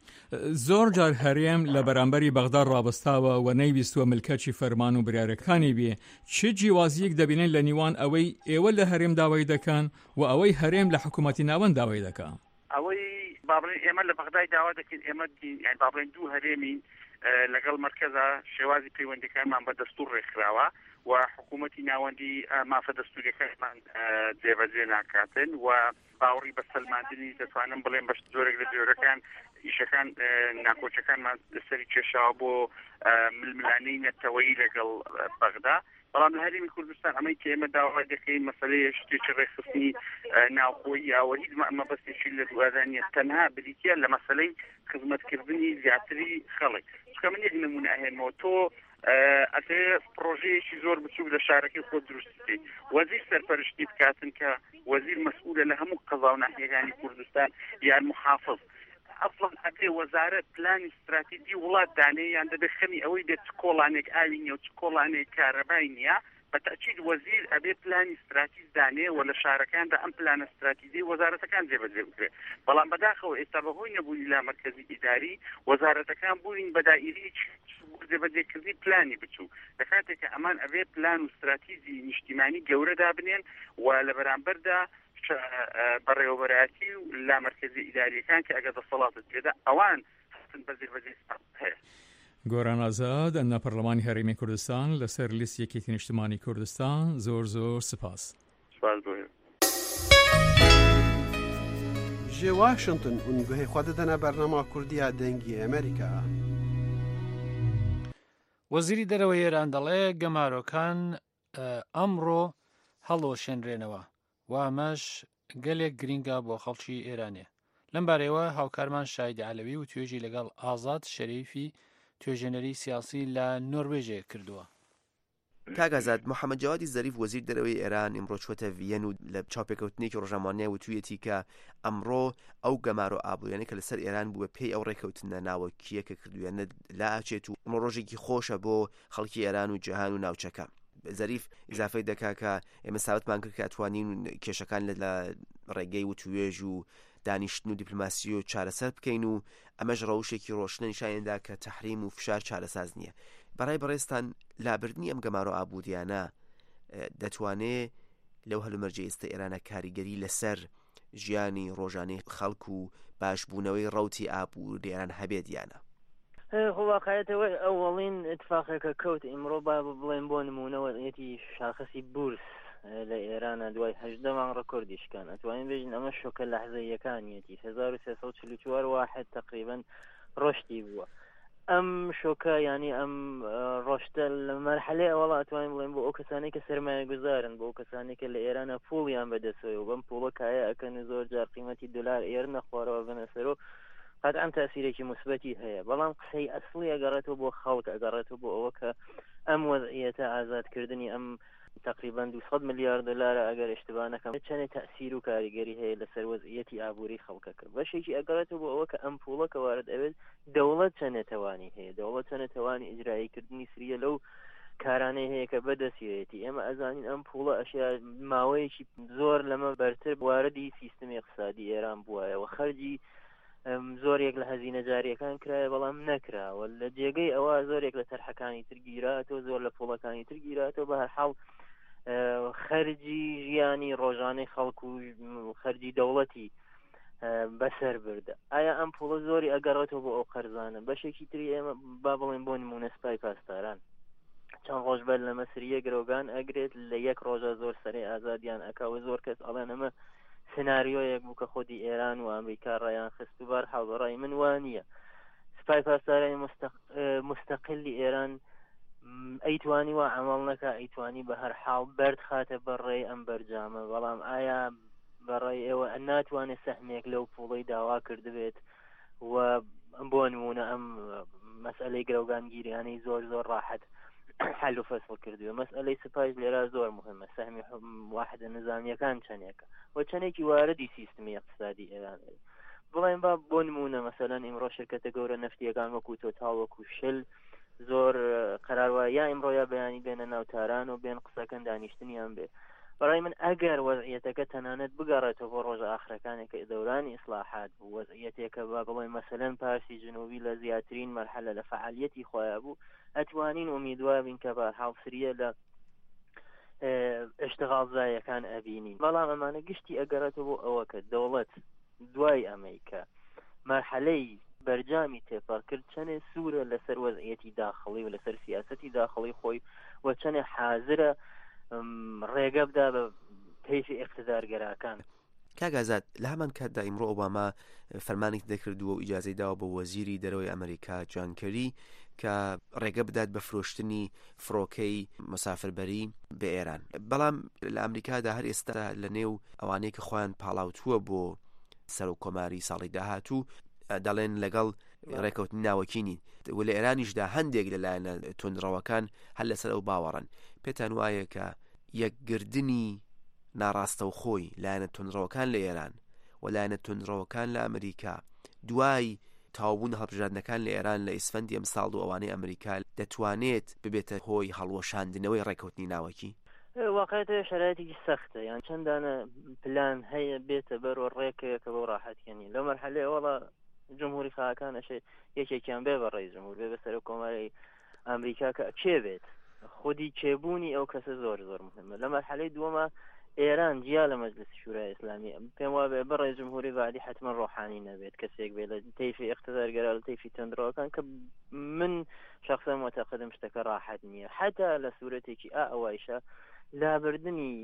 K: زۆر جار هەرێم لە بەرامبەری بەغدا ڕابستاوە و نەیویستوە ملکەچی فەرمان و بریارەکانی بێ چ جیوازیەک دەبینێن لە نیوان ئەوەی ئێوە لە هەرێم داوای دەکەن و ئەوەی هەرێم لە حکوومەتی ناوەند داوای دەکەن.
E: ئەوەی بابڵێن ئێمە لە بەغدای داوا دەکەین ئێمە یعنی بابڵێن دوو هەرێمی لەگەڵ مرکزە شێوازی پەیوەندیەکانمان بە دەستور ڕێکخراوە و حکوومەتی ناوەندی مافە دەستوریەکانمان جێبەجێ ناکاتن و باوەڕی بە سەلماندنی دەتوانم بڵێن بەش زۆرێک لە جۆرەکان ئیشەکان ناکۆچەکانمان لەسەری کێشاوە بۆ ململانەی نەتەوەیی لەگەڵ بەغدا بەڵام لە هەرێمی کوردستان ئەمەی کە ئێمە داوای دەکەین مەسەلەیە شتێکی ڕێکخستنی ناوخۆیی یاوە هیچ مەبەستێکی لە دووادانیە تەنها بریتە لە مەسەلەی خزمەتکردنی زیاتری خەڵک چکە من یەک نمونە ئەهێنمەوە تۆ ئەتێ پرۆژەیەکی زۆر بچوک لە شارەکەی خۆ دروستی وەزیر سەرپەرشتی بکاتن کە وەزیر مەسئولە لە هەموو قەزا و ناحیەکانی کوردستان یان محافظ ئەفڵەن ئەبێ وەزارەت پلانی استراتیجی وڵات دانێ یان دەبێت خەمی ئەوەی دێت کۆڵانێک ئاوی نیە و چ کۆڵانێک کارەبای نییە بەتەکید وەزیر ئەبێ پلانی استراتیژ دانێ و لە شارەکاندا ئەم پلانە استراتیژی وەزارەتەکان جێبەجێ بکرێت بەڵام بەداخەوە ئێستا بەهۆی نەبوونی لامەرکەزی ئیداری وەزارەتەکان بوونین بە دائیری جێبەجێکردنی پلانی بچوو لە کاتێککە ئەمان ئەبێ پلان و استراتیژی نیشتیمانی گەورە دابنێن و لە بەرامبەردا بەڕێوەبەرایەتی و لامەرکەزی ئیداریەکان کە ئەگەر دەسەڵاتت پێدا ئەوان هەستن بەزیر بەجێ هەیە.
K: گۆران ئازاد ئەنە پەرلەمانی هەرێمی کوردستان لەسەر لیست یەکێتی نیشتیمانی کوردستان زۆر زۆر سپاس.
A: ji Washington û guhê xwe didine bernama Kurdiya dengî Amerîka.
B: وەزیری دەرەوەی ئێران دەڵێ گەمارۆکان ئەمڕۆ هەڵۆشێنرێنەوە و ئەمەش گەلێک گرینگە بۆ خەڵکی ئێرانێ. لەم بارەوە هاوکارمان شاهید عەلەوی و توێژی لەگەڵ ئازاد شەریفی توێژێنەری سیاسی لە نۆروێژێ کردووە.
N: کاگازاد محەممەد جاوادی زەریف وەزیر دەرەوەی ئێران ئیمڕۆ چوەتە ڤیەن و لە چاپێکەوتنێکی ڕۆژەمانەیە وتوویەتی کە ئەمڕۆ ئەو گەمار و ئابوووریانەی کە لەسەر ئێران بووە پێی ئەو ڕێکەوتنە ناوەکیە کە کردوێنە لا ئاچێت و ئەمە ڕۆژێکی خۆشە بۆ خەڵکی ئێران و جیهان و ناوچەکە. زەریف ئیزافەی دەکا کە ئێمە ساوتمان کرد کە ئەتوانین کێشەکان لە ڕێگەی وتوێژ و دانیشتن و دیپلۆماسی و چارەسەر بکەین و ئەمەش ڕەوشێکی ڕۆشنە نیشانێندا کە تەحریم و فشار چارەساز نییە. بەڕای بەڕێستان لابردنی ئەم گەمار و ئابوووریانە دەتوانێت لەو هەلومەرجە ئێستا ئێرانە کاریگەری لەسەر ژیانی ڕۆژانەی خەڵک و باشبوونەوەی ڕەوتی ئابووری ئێران هەبێت یانە؟
O: خۆواقعەتەوەی ئەوڵین اتفاقێکە کەوت ئیمڕۆ با بڵێن بۆ نمونەوەەتی شاخصی بورس لە ئێرانە دوای هەژدە مانگ ڕەکۆردیشکان ئەتوانین بێژین ئەمە شۆکە لەحزەیەکانیەتی هەزار و سێ سەد و چل و چوار واحد تقریبا ڕۆشتی بووە. ئەم شۆکە ینی ئەم ڕۆشتە لە مەرحەلەی ئەوڵا ئەتوانین بڵێن بۆ ئەو کەسانی کە سەرمایە گوزارن بۆ ئەو کەسانی کە لە ئێرانە پوڵیان بەدەسەوە و بەم پوڵە کایە ئەکەن زۆر جار قیمەتی دلار ئێر نەخوارەوە بنەسەرۆ قەت ئەم تاسیرێکی مثبەتی هەیە. بەڵام قسەی ئەسڵی ئەگەڕێتەوە بۆ خەڵک ئەگەڕێتەوە بۆ ئەوە کە ئەم وەضعیەتە ئازادکردنی ئەم تقریبا دووسەد ملیارد دلار ئەگەر اشتباه نەکەم چەندێک تەأسیر و کاریگەری هەیە لەسەر وەضعیەتی ئابووری خەڵکەکە. بەشێکی ئەگەڕێتەوە بۆ ئەوە کە ئەم پوڵە کە وارد ئەوێت دەوڵەت چەندێک توانی هەیە، دەوڵەت چەندێک توانی ئیجراییکردنی سریە لەو کارانەی هەیە کە بەدەستێتی. ئێمە ئەزانین ئەم پوڵە ئەشیا ماوەیەکی زۆر لەمە بەرتر واردی سیستمی اقتصادی ئێران بووایەوە، خەرجی زۆرێک لە هەزینە جاریەکان کرایە بەڵام نەکراوە، لە جێگەی ئەوە زۆرێک لە تەرحەکانی ترگیراتەوە، زۆر لە پوڵەکانی ترگیراتەوە. بە هەر حاڵ خەرجی ژیانی ڕۆژانەی خەڵک و خەرجی دەوڵەتی بەسەر بردە. ئایا ئەم پوڵە زۆری ئەگەڕێتەوە بۆ ئەو قەرزانە؟ بەشێکی تری ئێمە با بڵێن بۆ نمونە سپای پاسداران چەند ڕۆژ بەر لە مەسریە گرۆگان ئەگرێت لە یەک ڕۆژە زۆر سەرەی ئازادیان ئەکاوە. زۆر کەس ئەڵێن ئەمە سناریۆیەک بوو کە خۆی ئێران و ئەمریکا ڕایان خست و بار حاڵڕای من وانە سپای پاسدارانی مستەقلی ئێران ئەیتوانی و عمل نەکە، ئەیتوانی بە هەر حاڵ بەرد خاتە بەڕێی ئەم بەرجامە. بەڵام ئایا بەڕێی ئێوە ناتوانێت سەهمێک لەو پوڵەی داوا کردبێت و بۆ نمونە ئەم مەسئلەی گرەوگانگیریانەی زۆر زۆر ڕاحەت حل و فەسڵ کردووە. مەسئلەی سپایش لێرە زۆر مهمە، سەهمی واحدە نظامیەکان چەندێکە و چەندێکی واردی سیستمی اقتصادی ئێران. بڵێن با بۆ نمونە مەسەلەن ئیمڕۆ شرکەتە گەورە نەفتیەکان وەکو تۆتاڵ وەکو شل زۆر قەراروایە یا ئیمڕۆیە بەیانی بێنە ناوتاران و بێن قسەکەن دانیشتنیان بێ. بەڕای من ئەگەر وەضعیەتەکە تەنانەت بگەڕێتەوە بۆ ڕۆژە ئاخرەکانێکە دەورانی ئیسلاحات بوو، وەضعیەتێکە با بڵێن مەسەلەن پارسی جنوبی لە زیاترین مەرحەلە لە فعالیەتی خۆیان بوو، ئەتوانین ئومیدوار بین کە بە حاڵسریە لە ئشتغاڵزایەکان ئەبینین. بەڵام ئەمانە گشتی ئەگەڕێتەوە بۆ ئەوە کە دەوڵەت دوای ئەمریکا مەرحەلەی بەرجامی تێپەڕ کرد چەندێ سوورە لەسەر وەضعیەتی داخڵی و لەسەر سیاسەتی داخڵی خۆی و چەندێ حازرە ڕێگە بدا بە پێیفی اقتدارگەراکان.
N: کاگازاد لە هەمان کاتدا ئیمڕۆ ئۆباما فەرمانێک دەکردووە و ئیجازەی داوە بە وەزیری دەرەوەی ئەمریکا جان کەری کە ڕێگە بدات بە فرۆشتنی فڕۆکەی مسافربەری بە ئێران. بەڵام لە ئەمریکادا هەر ئێستا لە نێو ئەوانەی کە خۆیان پاڵاوتووە بۆ سەر و کۆماری ساڵی داهاتوو دەڵێن لەگەڵ ڕێکەوتنی ناوەکینی و لە ئێرانیشدا هەندێک لەلایەنە تونندڕەوەکان هەر لەسەر ئەو باوەڕن. پێتان وایە کە یەکگردنی ناڕاستە و خۆی لایەنە تونندڕەوەکان لە ئێران و لایەنە تونندڕەوەکان لە ئەمریکا دوای تاوبوون هەڵبژاردنەکان لە ئێران لە ئیسفەندی ئەم ساڵ و ئەوانەی ئەمریکا دەتوانێت ببێتە هۆی هەڵوەشاندنەوەی ڕێکەوتنی ناوەکی؟
O: واقعیتە شرایطێکی سەختە، یان چەندانە پلان هەیە بێتە بەرەوە ڕێکەیە کە بۆ ڕاحەتیانی لەو مەرحەلەیە وەڵا جمهوری خاکان ئەشێ یەکێکیان بێ بە ڕێی جمهور بێ بەسەر کۆماری ئەمریکا کە چێ بێت خودی چێبوونی ئەو کەسە زۆر زۆر مهمە. لە مەرحەلەی دووەمە ئێران جیا لە مەجلسی شورای ئیسلامی پێم وابێ بەڕێ جمهوری بعدی حتما ڕۆحانی نەبێت، کەسێک بێت لە تەیفی اقتدارگەرا لە تەیفی تەندڕەوەکان کە من شخصا معتەقدم شتەکە ڕاحەت نییە. حتا لە سوورەتێکی ئا ئەوایشە لابردنی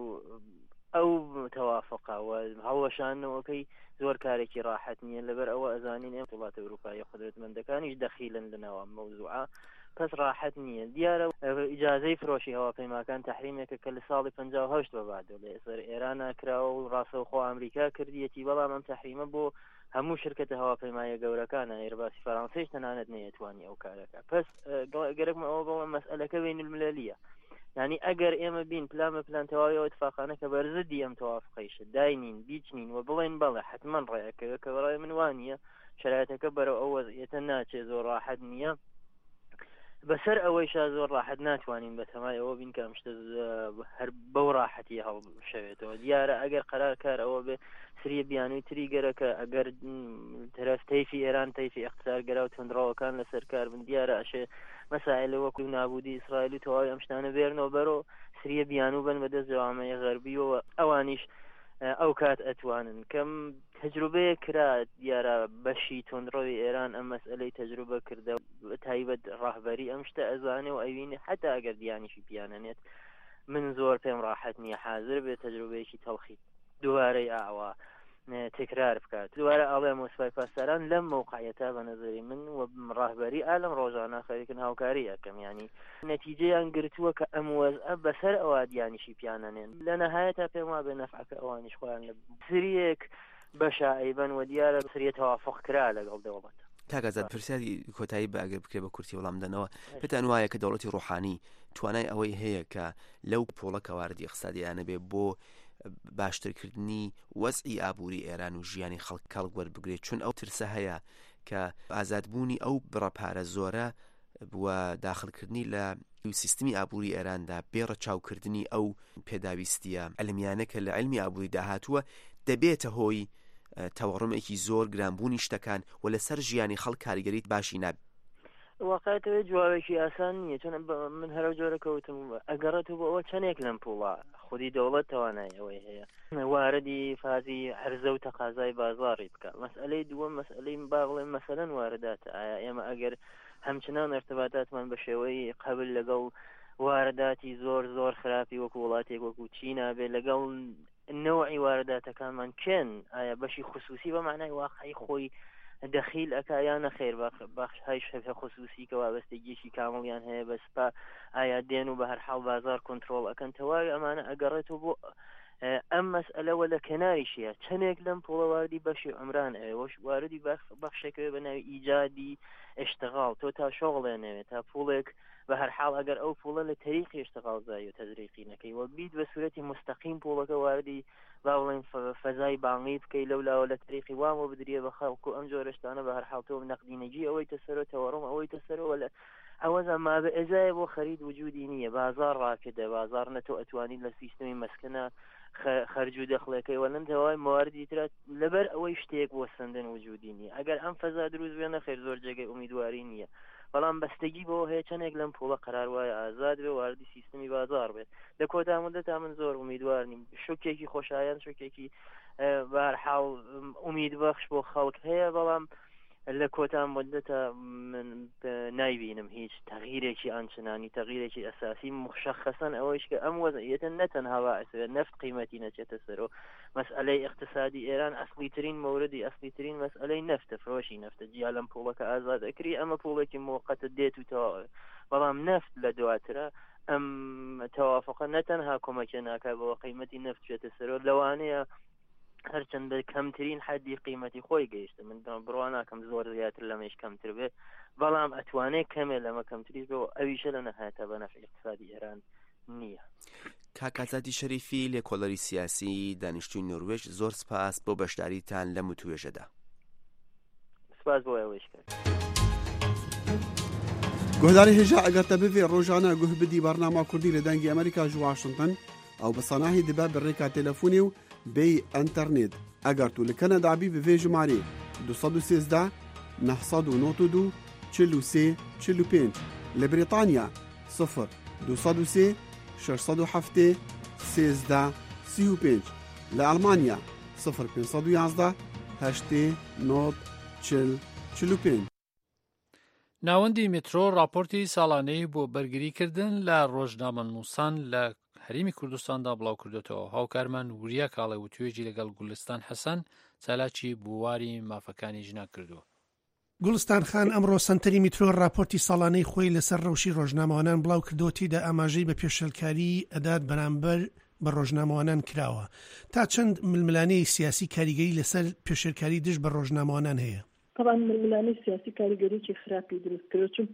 O: ئەو تەوافقا و هەڵوەشانەوەکەی زۆر کارێکی ڕاحەت نییە، لەبەر ئەوە ئەزانین ئێمە وڵاتە ئەوروپای قودرەتمەندەکانیش دەخیلن لەناوە مەوزوعە، پس ڕاحەت نییە. دیارە ئیجازەی فرۆشی هەواپەیماکان تەحریمێکە کە لە ساڵی پەنجا و هەشت بەبادەوە لە ئێسەر ئێران ناکراوە و ڕاستەوخۆ ئەمریکا کردیەتی، بەڵام ئەم تەحریمە بۆ هەموو شرکەتە هەواپەیمایە گەورەکانە ئێرباسی فەڕەنسەیش تەنانەت نەیەتوانی ئەو کارەکە. پس گەرەکمە ئەوە بەوە مەسئلەکە بین الملەلیە یعنی ئەگەر ئێمە بین پلامە پلان تەواویەوە اتفاقانە کە بەرزدی ئەم تەوافقیشە داینین بیچنین و بڵێن بەڵێ حتمما ڕێەکەوە کە بەڕای من وانە شرایەتەکە بەرەو ئەو وەزعیەتە ناچێ زۆر ڕاحەت نییە بەسەر ئەوەیشا زۆر ڕاحەت ناتوانین بە تەمای ئەوە بین کە ئەم شتە هەر بەو ڕاحەتی هەڵشەوێتەوە دیارە ئەگەر قەرار کار ئەوە بێ سریە بیانووی تری گەرەکە ئەگەر تەرەف تەیفی ئێران تەیفی ئیقتسادگەرا و تونندڕەوەکان لەسەر کار بن دیارە ئەشێ مەسائلە وەکو نابودی ئیسرائیل و تەواوی ئەم شتانە بێرنەوە بەرەو سریە بیانوو بن بەدەست جەوامەیە غەربی و ئەوانیش ئەو کات ئەتوانن کەم تەجروبەیە کرا دیارە بەشی تونندڕەوی ئێران ئەم مەسئلەی تەجروبە کردە تایبەت ڕاهبەری ئەم شتە ئەزانێ و ئەوینێ حتا ئەگەر دیانیشی پیانەنێت من زۆر پێم ڕاحەت نییە حاضر بێت تەجروبەیەکی تەڵخی دووارەی ئاوا تکرار بکات دووارە ئاڵێ مۆسفای پاسداران لەم موقعیەتا بە نەزەری من و ڕاهبەری ئالەم ڕۆژانە خەریکن هاوکاری یەکەم ینی نەتیجەیان گرتووە کە ئەم وەزعە بەسەر ئەوە دیانیشی پیانەنێن لە نەهایەتا پێم وا بێ نەفعەکە ئەوانیش خۆیان لە سریەک بەشە ئەیبەن و دیارە سریە تەوافق کرا لەگەڵ دەوڵەت
N: کاگازات پرسیاری کۆتایی بە ئەگەر بکرێ بە کورتی وەڵام دەنەوە پێتان وایە کە دەوڵەتی ڕۆحانی توانای ئەوەی هەیە کە لەو پۆڵە کەواردی اقتصادیانە بێ بۆ باشترکردنی وەزعی ئابووری ئێران و ژیانی خەڵک کەڵک وەربگرێت چون ئەو ترسە هەیە کە ئازادبوونی ئەو بڕەپارە زۆرە بووە داخلکردنی لە سیستمی ئابووری ئێراندا بێڕە چاوکردنی ئەو پێداویستیە ئەلمیانە کە لە علمی ئابووری داهاتووە دەبێتە هۆی تەوەڕمێکی زۆر گرانبوونی شتەکان و لەسەر ژیانی خەڵک کاریگەریت باشی ناب
O: واقعەتەوەی جوابێکی ئاسان نییە چون من هەرە جۆرە کەوتم ئەگەڕێتەوە بۆ ئەوە چەندێک لەم پوڵە خودی دەوڵەت توانای ئەوەی هەیە واردی فازی هەرزە و تەقازای بازاڕی بکە مەسئلەی دووەم مەسئلەی با بڵێن مەسەلەن واردات ئایا ئێمە ئەگەر هەمچنان ارتباطاتمان بە شێوەی قبل لەگەڵ وارداتی زۆر زۆر خراپی وەکو وڵاتێک وەکو چینا بێ لەگەڵ نەوەی وارداتەکانمان کێن ئایا بەشی خصوصی بە معنای واقعی خۆی دەخیل ئەکایانە خێر بەخش هایش هەبێ خصوصی کە وابەستەگیشی کامڵیان هەیە بە سپا ئایا دێن و بە هەر حاڵ بازار کۆنتترۆل ئەەکەن تەواوی ئەمانە ئەگەڕێتەوە بۆ ئەم مەسئلەوە لە کەناریشیە چەندێک لەم پوڵەواردی بەشی عمران ئەوەش واردی بەخشێکەوە بە ناوی ئیجادی ئشتغاڵ تۆ تا شۆغڵێنەوێت تا پوڵێک بە هەر حاڵ ئەگەر ئەو پوڵە لە تەریقی اشتغاڵ زای و تەزریقی نەکەی وە بیت بە سوورەتی مستەقیم پوڵەکە واردی با بڵێن فەزای بانگی بکەی لەولاوە لە تەریقی وامە بدرێ بە خەڵک و ئەم جۆرەشتانە بە هەر حاڵ تۆ نەقدینەجی ئەوەی تەسەرەوە تەوەڕم ئەوەی تەسەرەوە لە ئەوەزە ما بە ئێزایە بۆ خەرید وجودی نییە بازار ڕاکردە بازار نەتۆ ئەتوانیت لە سیستەمی مەسکنە خەرج و دەخڵەکەی وەلەن تەواوی مواردی ترات لەبەر ئەوەی شتێک بۆ سندن وجودی نییە ئەگەر ئەم فەزا دروست بێنە خێر زۆر جێگەی ئومیدواری نییە بەڵام بەستگی بۆ هەیە چەندێک لەم پوڵە قەرار وایە ئازاد بێ واردی سیستمی بازار بێت لە کۆتا مودەتا من زۆر ئومیدوار نیم شوکێکی خۆشایەن شوکێکی بە هەر حاڵ ئومیدبەخش بۆ خەڵک هەیە بەڵام لە کۆتا مودەتا من نایبینم هیچ تەغییرێکی ئانچنانی تەغییرێکی ئەساسی مشخصەن ئەوەیش کە ئەم وەزعیەتە نەتەنها باعث نفت قیمەتی نەچێتە سەرەوە مەسئلەی اقتصادی ئێران ئەسڵی ترین مەوردی ئەسڵی ترین مەسئلەی نەفتە فرۆشی نەفتە جیا لەم پوڵەکە ئازاد ئەکری ئەمە پوڵێکی موقەتە دێت و تەواوە بەڵام نەفت لە دواترە ئەم تەوافقە نەتەنها کۆمەکە ناکات بەوە قیمەتی نەفت بچێتە سەرەوە لەوانەیە هەرچەند بە کەمترین حەدی قیمەتی خۆی گەیشتە من بڕوا ناکەم زۆر زیاتر لەمەش کەمتر بێت بەڵام ئەتوانێت کەمێ لەمە کەمتریش بێ ئەویشە لە نەهایەتە بە نەفعی اقتصادی ئێران نییە.
N: کاکازادی شەریفی لێکۆڵەری سیاسی دانیشتووی نۆروێژ زۆر سپاس بۆ بەشداریتان لەم توێژەدا.
O: سپاس بۆ ئەوەش کرد.
P: گۆداری هێژا ئەگەرتە ببێ ڕۆژانە گوه بدی بەرنامە کوردی لە دەنگی ئەمریکا ژ واشنگتن ئەو بەسەناهی دەبا بڕێکا تەلەفۆنی و بێ ئەنتەرنێت ئەگەر تو لە کەنەدابی بڤێ ژمارە دو سەد و سێزدە نە سەد و نۆ دو چل و سێ چل و پێنج لە بریتانیا سفر دو سەد و سێ شەش سەد و هەفتێ سێزدە سی و پێنج لە ئەڵمانیا سفر پێنج سەد و یازدە هەشتێ نۆ چل چل و پێنج.
B: ناوەندی میترۆ راپۆرتی ساڵانەی بۆ بەرگریکردن لە ڕۆژنامە نووسان لە هەرێمی کوردستاندا بڵاو کردوێتەوە. هاوکارمان وریا کاڵێ و توێژی لەگەڵ گولستان حەسەن چالاکی بواری مافەکانی ژنا کردووە.
Q: گوڵستان خان ئەمڕۆ سنتەری میترۆ راپۆرتی ساڵانەی خۆی لەسەر ڕەوشی ڕۆژنامەوانان بڵاو کردوتیدا ئاماژەی بە پێشەلکاری ئەدات بەرامبەر بە ڕۆژنامەوانان کراوە. تا چەند ململانەی سیاسی کاریگەری لەسەر پێشەلکاری دژ بە ڕۆژنامەوانان هەیە؟
R: طبعا ململانەی سیاسی کاریگەریی خراپی دروست کرد چونکە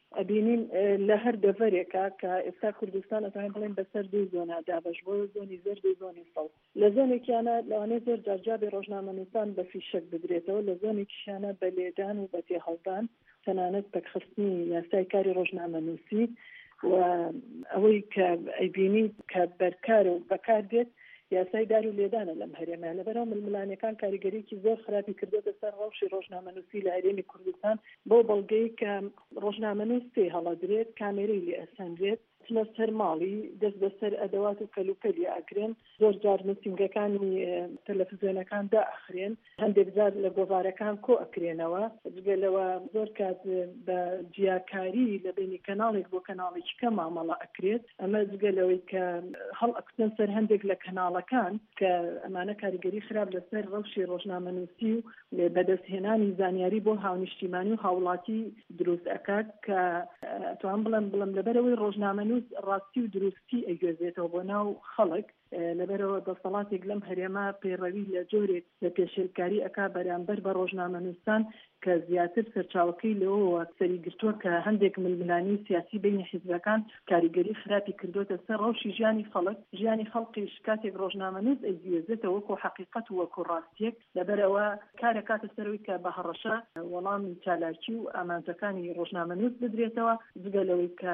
R: ئەبینین لە هەر دەڤەرێکە کە ئێستا کوردستان ئەتوانین بڵێن بەسەر دوو زۆنە دابەش بۆ زۆنی زەرد و زۆنی سەوز. لە زۆنێکیانە لەوانەیە زۆر جارجابی ڕۆژنامەنووسان بە فیشک بدرێتەوە، لە زۆنێکیشانە بە لێدان و بە تێهەڵدان تەنانەت بەخستنی یاسای کاری ڕۆژنامەنووسی و ئەوەی کە ئەیبینی کە بەرکار و بەکار دێت یاسای دار و لێدانە لەم هەرێمە. لەبەرەوە ململانیەکان کاریگەریەکی زۆر خراپی کردوتە سەر ڕەوشی ڕۆژنامەنووسی لە هەرێمی کوردستان بۆ بەڵگەی کە ڕۆژنامەنووس تێ هەڵەدرێت، کامێرەی لێ ئەسەندرێت، چنە سەر ماڵی دەست بەسەر ئەدەوات و کەلوپەلی ئاگرێن، زۆر جار نووسینگەکانی تەلەڤیزیۆنەکان دائەخرێن، هەندێک جار لە گۆڤارەکان کۆ ئەکرێنەوە. جگەلەوە زۆر کات بە جیاکاری لە بینی کەناڵێک بۆ کەناڵێکی کە مامەڵە ئەکرێت. ئەمە جگەلەوەی کە هەڵ ئەکسن سەر هەندێک لە کەناڵەکان کە ئەمانە کاریگەری خراپ لەسەر ڕەوشی ڕۆژنامەنووسی و بەدەستهێنانی زانیاری بۆ هاونیشتیمانی و هاوڵاتی دروست ئەکات کە ئەتوان بڵم بڵم لەبەرەوەی ڕۆژنامەنووس ڕاستی و دروستی ئەگوێزێتەوە بۆ ناو خەڵک. لەبەرەوە دەسەڵاتێک لەم هەرێما پەیڕەوی لە جۆرێک لە پێشێلکاری ئەکا بەرامبەر بە ڕۆژنامەنووسان کە زیاتر سەرچاوەکەی لەوەوە سەری گرتووە کە هەندێک ململانی سیاسی بینی حیزبەکان کاریگەری خراپی کردوتە سەر ڕەوشی ژیانی خەڵک. ژیانی خەڵقیش کاتێک ڕۆژنامەنووس ئەگوێزێتەوە وەکو حەقیقەت و وەکو ڕاستیەک. لەبەرەوە کارە کاتە سەرەوەی کە بە هەڕەشە وەڵامی چالاکی و ئامانجەکانی ڕۆژنامەنووس بدرێتەوە، جگەلەوەی کە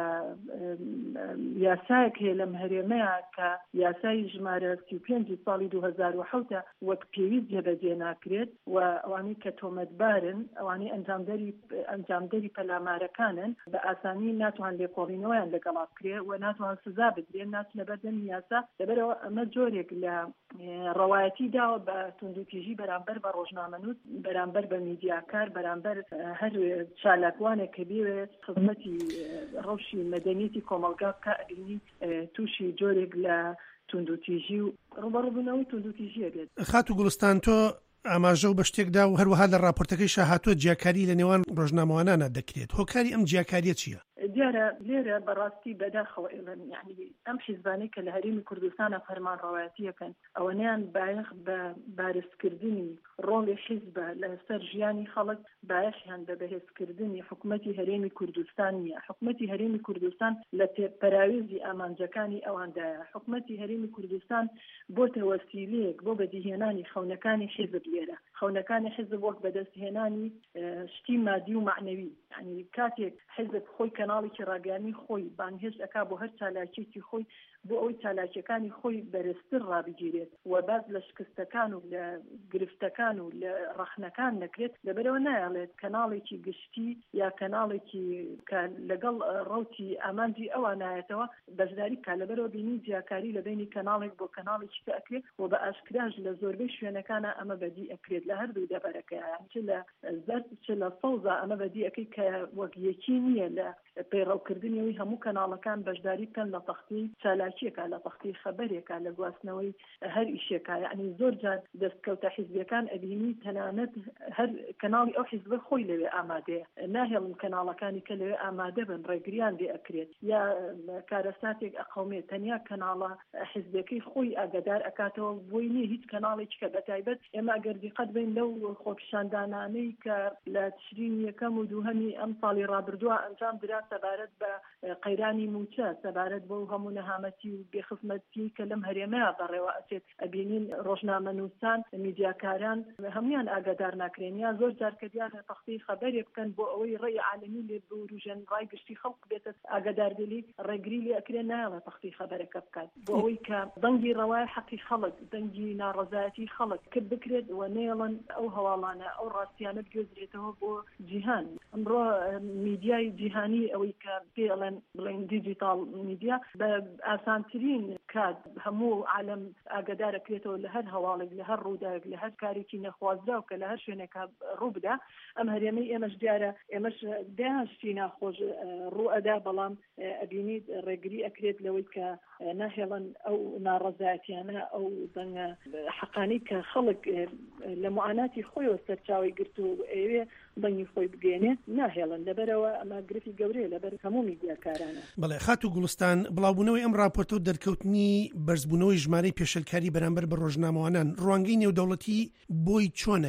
R: یاسایەک هەیە لەم هەرێمەیە کە یاسای ژمارە سی و پێنج ساڵی دوو هەزار و حەوت وەک پێویست جێبەجێ ناکرێت و ئەوانەی کە تۆمەتبارن، ئەوانەی ئەنجامدەری ئەنجامدەری پەلامارەکانن، بە ئاسانی ناتوان لێکۆڵینەوەیان لەگەڵا بکرێت و ناتوان سزا بدرێن، ناچنە بەردەمی یاسا. لەبەرەوە ئەمە جۆرێک لە ڕەوایەتی داوە بە توندوتیژی بەرامبەر بە ڕۆژنامەنووس، بەرامبەر بە میدیاکار، بەرامبەر هەر چالاکوانێک کە بێوێ خزمەتی ڕەوشی مەدەنیەتی کۆمەلگا بکە، ئەبینی تووشی جۆرێک لە توندوتیژی و ڕوبەڕووبوونەوەی توندوتیژیە بێت.
Q: خات و گوڵستان تۆ ئاماژە و بە شتێکدا و هەروەها لە راپۆرتەکەی شاهاتوە جیاکاری لە نێوان ڕۆژنامەوانانە دەکرێت. هۆکاری ئەم جیاکاریە چییە؟
R: دیارە لێرە بەڕاستی بەداخەوە ئێڵن یعنی ئەم حیزبانەی کە لە هەرێمی کوردستانە فەرمان ڕەوایەتیەکەن ئەوەنیان بایەخ بە بارزکردنی ڕۆڵی حیزبە لەسەر ژیانی خەڵک، بایەخیان بە بەهێزکردنی حکوومەتی هەرێمی کوردستان نیە. حکوومەتی هەرێمی کوردستان لە پەراویزی ئامانجەکانی ئەواندایە. حکوومەتی هەرێمی کوردستان بۆتە وەسیلەیەک بۆ بەدیهێنانی خەونەکانی حیزب لێرە. خەونەکانی حیزب وەک بەدەستهێنانی شتی مادی و معنەوی، یعنی کاتێک حیزب خۆی کەناڵێکی ڕاگەیاندنی خۆی بانگهێشت ئەکا بۆ هەر چالاکیێکی خۆی بۆ ئەوەی چالاکیەکانی خۆی بەرزتر ڕابگیرێت و باز لە شکستەکان و لە گرفتەکان و لە ڕەخنەکان نەکرێت. لەبەرەوە نایڵێت کەناڵێکی گشتی یا کەناڵێکی کە لەگەڵ ڕەوتی ئامانجی ئەوە نایەتەوە بەشداری کا. لەبەرەوە بینی جیاکاری لە بینی کەناڵێک بۆ کەناڵێکی کە ئەکرێت و بە ئاشکراژ لە زۆربەی شوێنەکانە ئەمە بەدی ئەکرێت لە هەردوو دەبەرەکەیان، چ لە زەرد چ لە سەوزە ئەمە بەدی ئەەکەی کە وەک یەکی نییە لە پەیڕەوکردنەوەی هەموو کەناڵەکان بەشداری بکەن لە تەختی چالاکیەکە، لە تەختی خەبەرێکە، لە گواستنەوەی هەر ئیشێکە. یعنی زۆر جار دەستکەوتە حیزبیەکان ئەبینی تەنانەت هەر کەناڵی ئەو حیزبە خۆی لەوێ ئامادەیە، ناهێڵن کەناڵەکانی کە لەوێ ئامادە بن ڕێگریان لێ ئەکرێت یا کارەساتێک ئەقەومێت تەنیا کەناڵە حیزبەکەی خۆی ئاگادار ئەکاتەوە. بۆی نیە هیچ کەناڵێکی کە بەتایبەت ئێمە ئەگەر دیقەت بین لەو خۆپیشاندانانەی کە لە تشرین یەکەم و دووهەمی ئەم ساڵی ڕابردووە ئەنجام درا سەبارەت بە قەیرانی موچە، سەبارەت بۆ هەموو نەهامەتی و بێخزمەتی کە لەم هەرێمەیە بەڕێوە ئەچێت، ئەبینین ڕۆژنامەنووسان، میدیاکاران هەمویان ئاگادار ناکرێن یا زۆر جار کە دیارە تەختی خەبەرێ بکەن بۆ ئەوەی ڕێی عالەمی لێ بوروژەن ڕای گشتی خەڵک بێتە ئاگاداردلی ڕێگری لێ ئەکرێن نایڵە تەختی خەبەرەکە بکات بۆ ئەوەی کە دەنگی ڕەوای حەقی خەڵک، دەنگی ناڕەزایەتی خەڵک کرد بکرێت و نێڵن ئەو هەواڵانە ئەو ڕاستیانە بگوێزرێتەوە بۆ جیهان. ئەمڕۆ میدیای جیهانی ئەوەی کە پێڵێن بڵێن دیجیتال میدیا بە ئاسانترین کات هەموو عالم ئاگادارەکرێتەوە لە هەر هەواڵێک، لە هەر ڕووداوێک، لە هەر کارێکی نەخوازرا و کە لە هەر شوێنێک ڕوو بدا. ئەم هەرێمەی ئێمەش دیارە ئێمەش داهشتی ناخۆش ڕوو ئەدا، بەڵام ئەبینیت ڕێگری ئەکرێت لەوەی کە ناهێڵن ئەو ناڕەزایەتیانە ئەو دەنگە حەقانی کە خەڵک لە معاناتی خۆیەوە سەرچاوی گرت و ئەوێ دەنگی خۆی بگەێنێ ناهێڵن. لەبەرەوە ئەمە گرفی گەورەیە لەبەر هەموو میدیاکارانە.
Q: بەڵێ خات و گوڵستان، بڵاوبوونەوەی ئەم راپۆرتە و دەرکەوتنی بەرزبوونەوەی ژمارەی پێشەلکاری بەرامبەر بە ڕۆژنامەوانان ڕوانگەی نێودەوڵەتی بۆی چۆنە بێت؟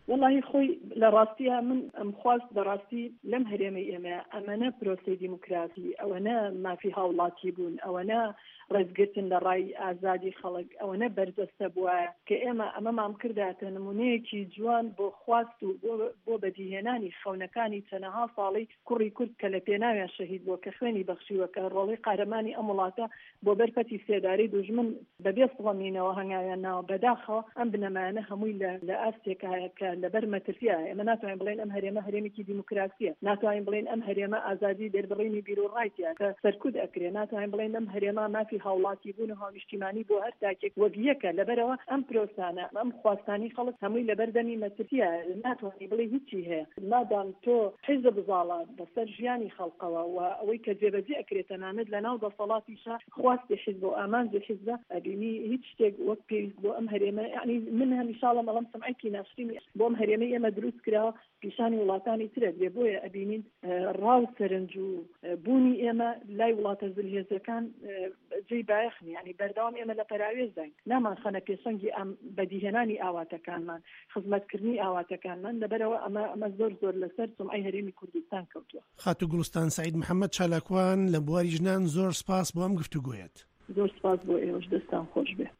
R: والله خوي لراستيها من مخواست براستي لم هرمي إما أمانة بروسي ديمقراطي أو أنا ما في هاولاتي بون أو أنا رزقتن لراي آزادي خلق أو أنا برز السبوة كإما أمام عم كردات نمونيكي جوان بو خواستو بو, بو بديهناني خونكاني تنها صالي كوري كرد كالبيناوي الشهيد بو كخواني بخشي وكالرولي قارماني أمولاتا بو برفتي سيداري دوجمن ببيص ظمينة وهنغايانا بداخل أم بنمانة هموي لأستيكا لبر مترفيا اما ناتوين بلين ام هريمه هريمه ديمقراطيه ناتوين بلين ام هريمه ازادي در بريني بيرو رايتيا سركود اكري ناتوين بلين ام هريمه ما في هاولاتي بونها اجتماعي بو هر تاكي وبيك لبروا ام بروسانا ام خواستاني خلص همي لبردني مترفيا ناتوين بلين هيجي هي مادام تو حزب ظاله بسرجياني خلقوا ووي كجبزي اكري تماما لنا وصلاتي شا خواستي حزب وامان ذي حزب ابيني هيجي وقت بو ام هريمه يعني منها ان شاء الله ما لم سمعكي ناشرين بۆم هەرێمەی ئێمە دروست کرا پیشانی وڵاتانی ترە لێ بۆیە ئەبینین ڕاو سەرنج و بوونی ئێمە لای وڵاتە زلهێزەکان جێی بایەخنی ینی بەردەوام ئێمە لە پەراوێز داین نامان خەنە پێشەنگی ئەم بەدیهێنانی ئاواتەکانمان خزمەتکردنی ئاواتەکانمان لەبەرەوە ئەمە ئەمە زۆر زۆر لەسەر سومعەی هەرێمی کوردستان کەوتووە.
Q: خاتو گوڵستان سعید محەممەد چالاکوان لە بواری ژنان زۆر سپاس بۆ ئەم گفتوگویەت.
R: زۆر سپاس بۆ ئێوەش دەستان خۆش بێ.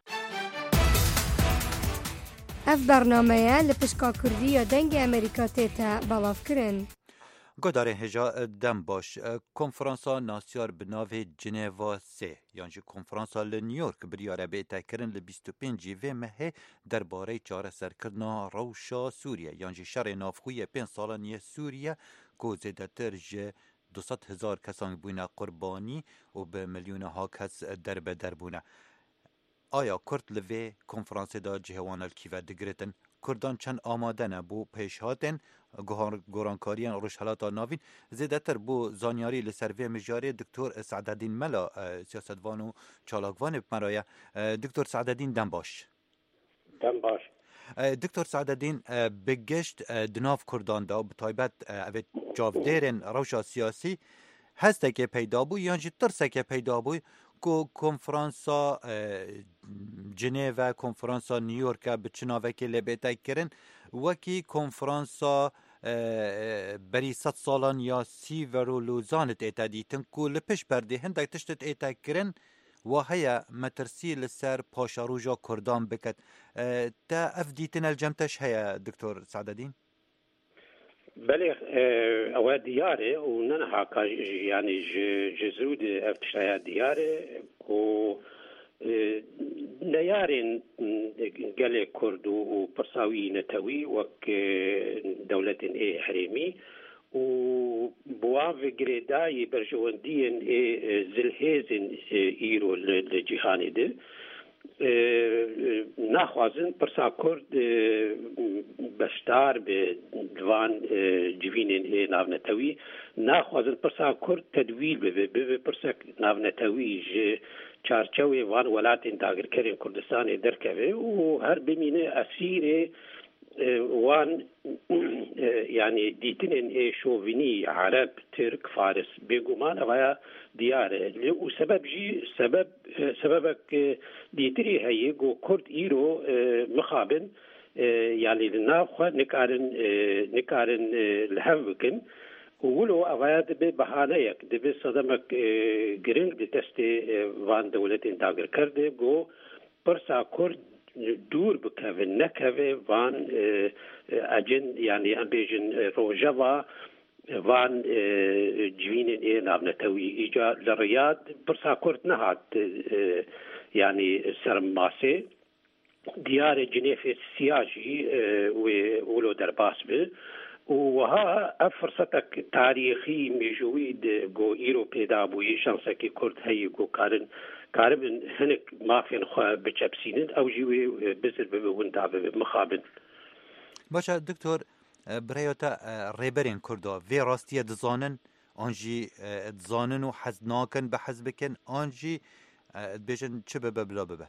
H: اف برنامه لپشکا کردی یا دنگ امریکا تیتا بلاف کرن.
S: گداره هجا دم باش کنفرانسا ناسیار بناوه جنیوا سه یعنی کنفرانسا لنیورک بریاره بیتا کرن ل بیست و پنج و مه درباره چاره سرکرنا روشا سوریه یعنی شر نافخوی پنج سالانی سوریه که زیدتر جه دوصد هزار کسان بوینا قربانی و به میلیون ها کس درب دربونه. آیا کرد لوی کنفرانس دا جهوان الکیوه دگرتن کردان چند آماده نه بو پیش هاتن گورانکاریان روشهلاتا ناوین زیدتر بو زانیاری لسروی مجاری دکتر سعدالدین ملا سیاستوان و چالاکوان مرایه. دکتر سعدالدین دم باش.
T: دم باش.
S: دکتر سعدالدین بگشت دناف کردان دا به تایبت اوید جاودیرن روشا سیاسی هسته که پیدا بو یا جی ترسه که پیدا بو کو کنفرانسا جنیو کنفرانسا نیویورک بچناوه که لبیتا کرن وکی کنفرانسا بری ست سالان یا سی ورو لوزانت ایتا دیتن کو لپش برده هندک تشتت ایتا کرن و هیا مترسی لسر پاشاروجا کردان بکد تا اف دیتن الجمتش هیا دکتر سعدالدین؟
T: بله او دیاره و ننها که یعنی جزود افتشای دیاره و نیارن گل کرد و پرساوی نتوی وک دولت ای حریمی و بواف گریدای برجواندین زلهزن ایرو لجهانی ده ناخوازن پرسا کرد بشتار به دوان جوینین ناونتوی ناخوازن پرسا کرد تدویل به به پرسا ناونتوی ج چارچوی وان ولاتین داگر کرین کردستان درکوه و هر بمینه اسیر وان يعني ديتنين شوفيني عرب ترك فارس بيقومان أغايا دياره وسبب جي سبب سببك ديتري هاي جو كرد إيرو مخابن يعني لنافخة نكارن نكارن الهوكن ولو أغايا دبي بحانيك دبي صدمك جرينج دتستي وان دولتين داغر كرده جو برسا كرد دور بكافن نكافه وان اجن يعني ام بيجن روجوا وان جوينين اي نابنتوي ايجا للرياض برسا كورت نهات يعني سرماسي ديار جنيف السياجي ولو درباس به وها فرصتك تاريخي مجويد جو ايرو بيدا بوي شانسكي كورت هي جو كارن كاربن هنك ما فين خو بچبسينن او جوي بزر بوندا بمخابن
S: باشا دكتور بريوتا ريبرين كردو في راستيه دزانن انجي دزانن وحزناكن بحزبكن انجي بيجن تشبه بلا ببه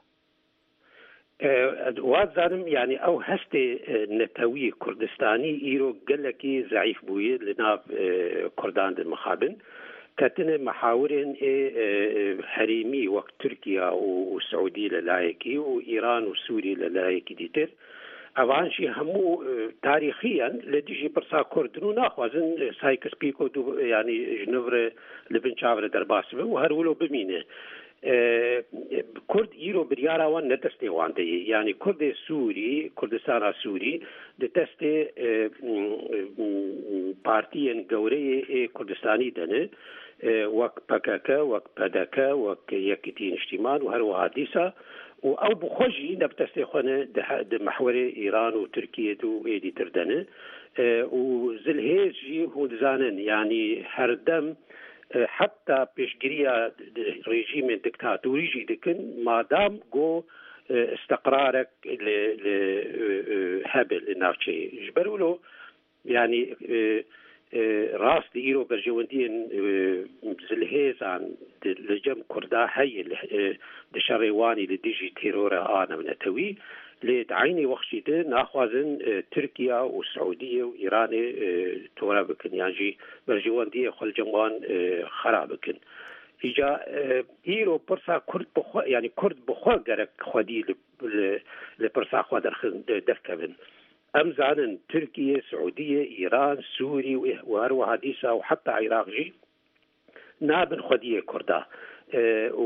T: واد زارم يعني او هستي نتوي كردستاني ايرو قالكي ضعيف بوي لناف كردان المخابن كاتن محاورين حريمي وقت تركيا والسعودية للايكي وإيران وسوريا للايكي ديتر ئەوانشی هەموو تاریخیان لە دیژی پرسا کوردن و ناخوازن سایکس پیک و ینی ژنڤرە لە بن چاورە دەرباس بە و هەرولۆ بمینێ کورد ئیرۆ بریاراوان نەدەستێوانندەیە ینی کوردی سووری کوردستانە سووری دەدەستێ پارتیەن گەورەیە کوردستانی دەنێ وەک پەکەکە وەک پەدەکە وەک یەکیتی نیشتیمان و هەروەها دیسا و ئەو بخۆژی نەبتەستێ خۆنە محوەرێ ئیران و تورکیە و ئێدی تردەنە و زلهێژی هودزانن ینی هەردەم حتى پێشگیریە ڕێژیمێن دکتاتوریژی دکن مادام گۆ استقرارك هەبێ لە ناوچەیە ژبەرولۆ ینی ڕاست ئیرۆ بەرژەوەندیên زلهێزان لە جەم کوردا هەیە دشەڕێوانی لە دژی تێرۆرە ئانەونەتەوی لێ عینی وەخشی دە ناخوازن تورکیا و سعودیە و ئیرانێ تۆرە بکن یانجی بەرژەوەندیە خەلجەموان خراب بکن ئیجا ئیرۆ پرسا کورد بخوا ینی کورد بخوا گەرەک خودی لە پرسا خوا دەرکەبن ئەم زانن تورکیە سعودیە ئیران سووری و هەروەها دیسا و حتا عێراقژی نابن خودیە کوردا و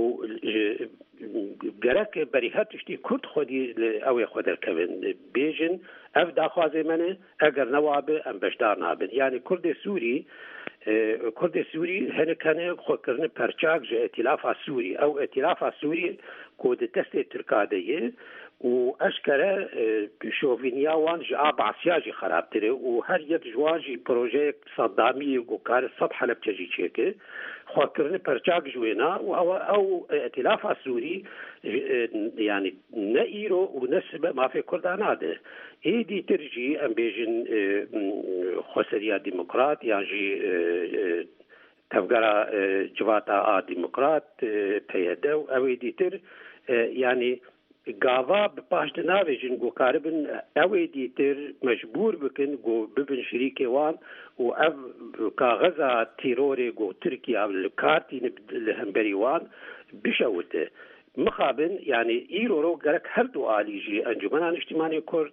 T: گەرەک بەریهەت تشتی کورد خودی ئەوێ خۆ دەرکەبن بێژن ئەف داخوازێ منە ئەگەر نەوابێ ئەم بەشدار نابن یعنی کوردی سووری کوردی سووری هەنەکەنێ خۆکردن پەرچاک ژە ئەتیلافا سووری ئەو ئەتیلافا سووری کۆ دەتەستێ تورکادەیە و ئەشکەرە شۆڤینیاوان ژ ئابعسیاژی خراپترێ و هەر یەک جوانژی پرۆژەیەک سەدامی گۆکارە سەد حەلەبچەژی چێکە خواکردن پەرچاک ژوێنا و ئەوە ئەو ئەتیلافا سووری ینی نە ئیرۆ و نەسبە مافێ کوردا نادە ئێدی ترژی ئەم بێژن خۆسەریا دیموکرات یانژی تەفگەرە جواتا ئا دیموکرات پەیەدە و ئەوەی دیتر ینی گاوا بپاش ناوێژن گۆکارە بن ئەوەی دیتر مەجبور بکن گۆ ببن شریکێوان و ئەv کاغەزا تیرۆرێ گۆ تورکیا لە کارتی لە هەمبەریوان بشەوتە مخابن یعنی ئیرۆرۆ گەرەک هەردوو ئالیژی ئەنجومەنا نیشتیمانی کورد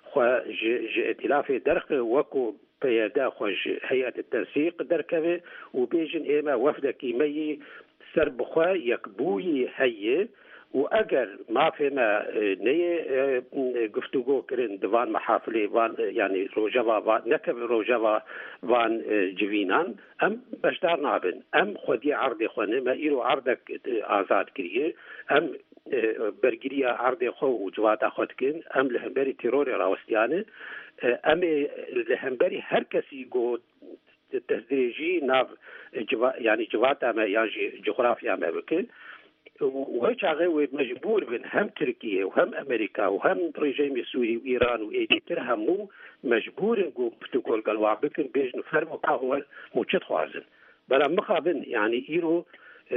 T: ژ ئەتیلافێ دەرخە وەکو پەیەدا خۆش هەیەت تەنسیق دەرکەوێ و بێژن ئێمە وەفدەکی مەیی سەر بخوا یەکبووی هەیە و ئەگەر مافێمە نەیە گفتوگۆ کردن دوان محافلێ وان ینی ڕۆژەوا نەکە ڕۆژەوا وان جوینان ئەم بەشدار نابن ئەم خودی عەردێ خوێنمە ئیرۆ عەردێک ئازاد کریە ئەم بەرگریە عەردێ خۆ و جواتا خۆتکن ئەم لە هەمبەری تیرۆری ڕاوەستیانە ئەمێ لە هەمبەری هەر کەسی گۆ تەزدێژی ناو ینی جواتامە یانژی جغرافیامە بکن وهي شغله مجبور بين هم تركيا وهم أمريكا وهم رجيم سوري وإيران وإيجيبت همو مجبور نقول بتقول قالوا بكن بيج نفرم وقاول موجود خوازن بلا مخابن يعني إيرو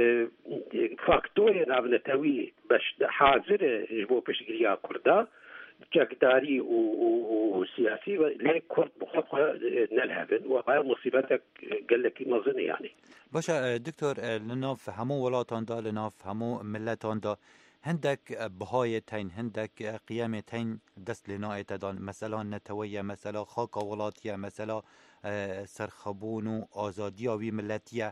T: فاكتوري نابنتوي باش حاضر جبو بشكليا كردا جاكداري وسياسي ليه كرد بخطوة نلهبن وغير مصيبتك قال لك مظن يعني
S: باشا دكتور لناف همو ولاتان دا لناف همو ملتان دا هندك بهايتين هندك قيامتين دست لنايت دان مثلا نتوية مثلا خاكا ولاتية مثلا سرخبون و آزادية وي ملتية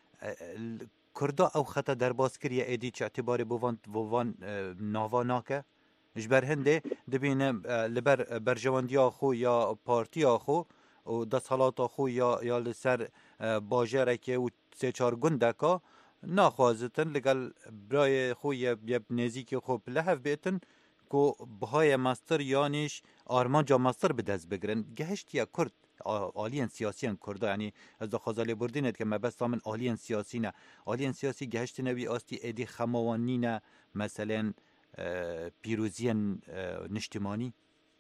S: كردا او خطا در باسكرية ايدي چه اعتباري بوان بوان ناواناكه جبر هنده دبینه لبر برجواندی آخو یا پارتی آخو و دستحالات آخو یا یا لسر باجره که و سه چار گنده که ناخوازتن لگل برای خو یا نزیک خوب لحف بیتن که بهای مستر یانیش آرمان جا مستر به دست بگرن گهشت یا کرد آلین سیاسی ان کرده یعنی از دخوازالی بردینت که مبستا من آلین سیاسی نه آلین سیاسی گهشت نبی آستی ایدی خموانی نه مثلا پیروزیان نیشتیمانی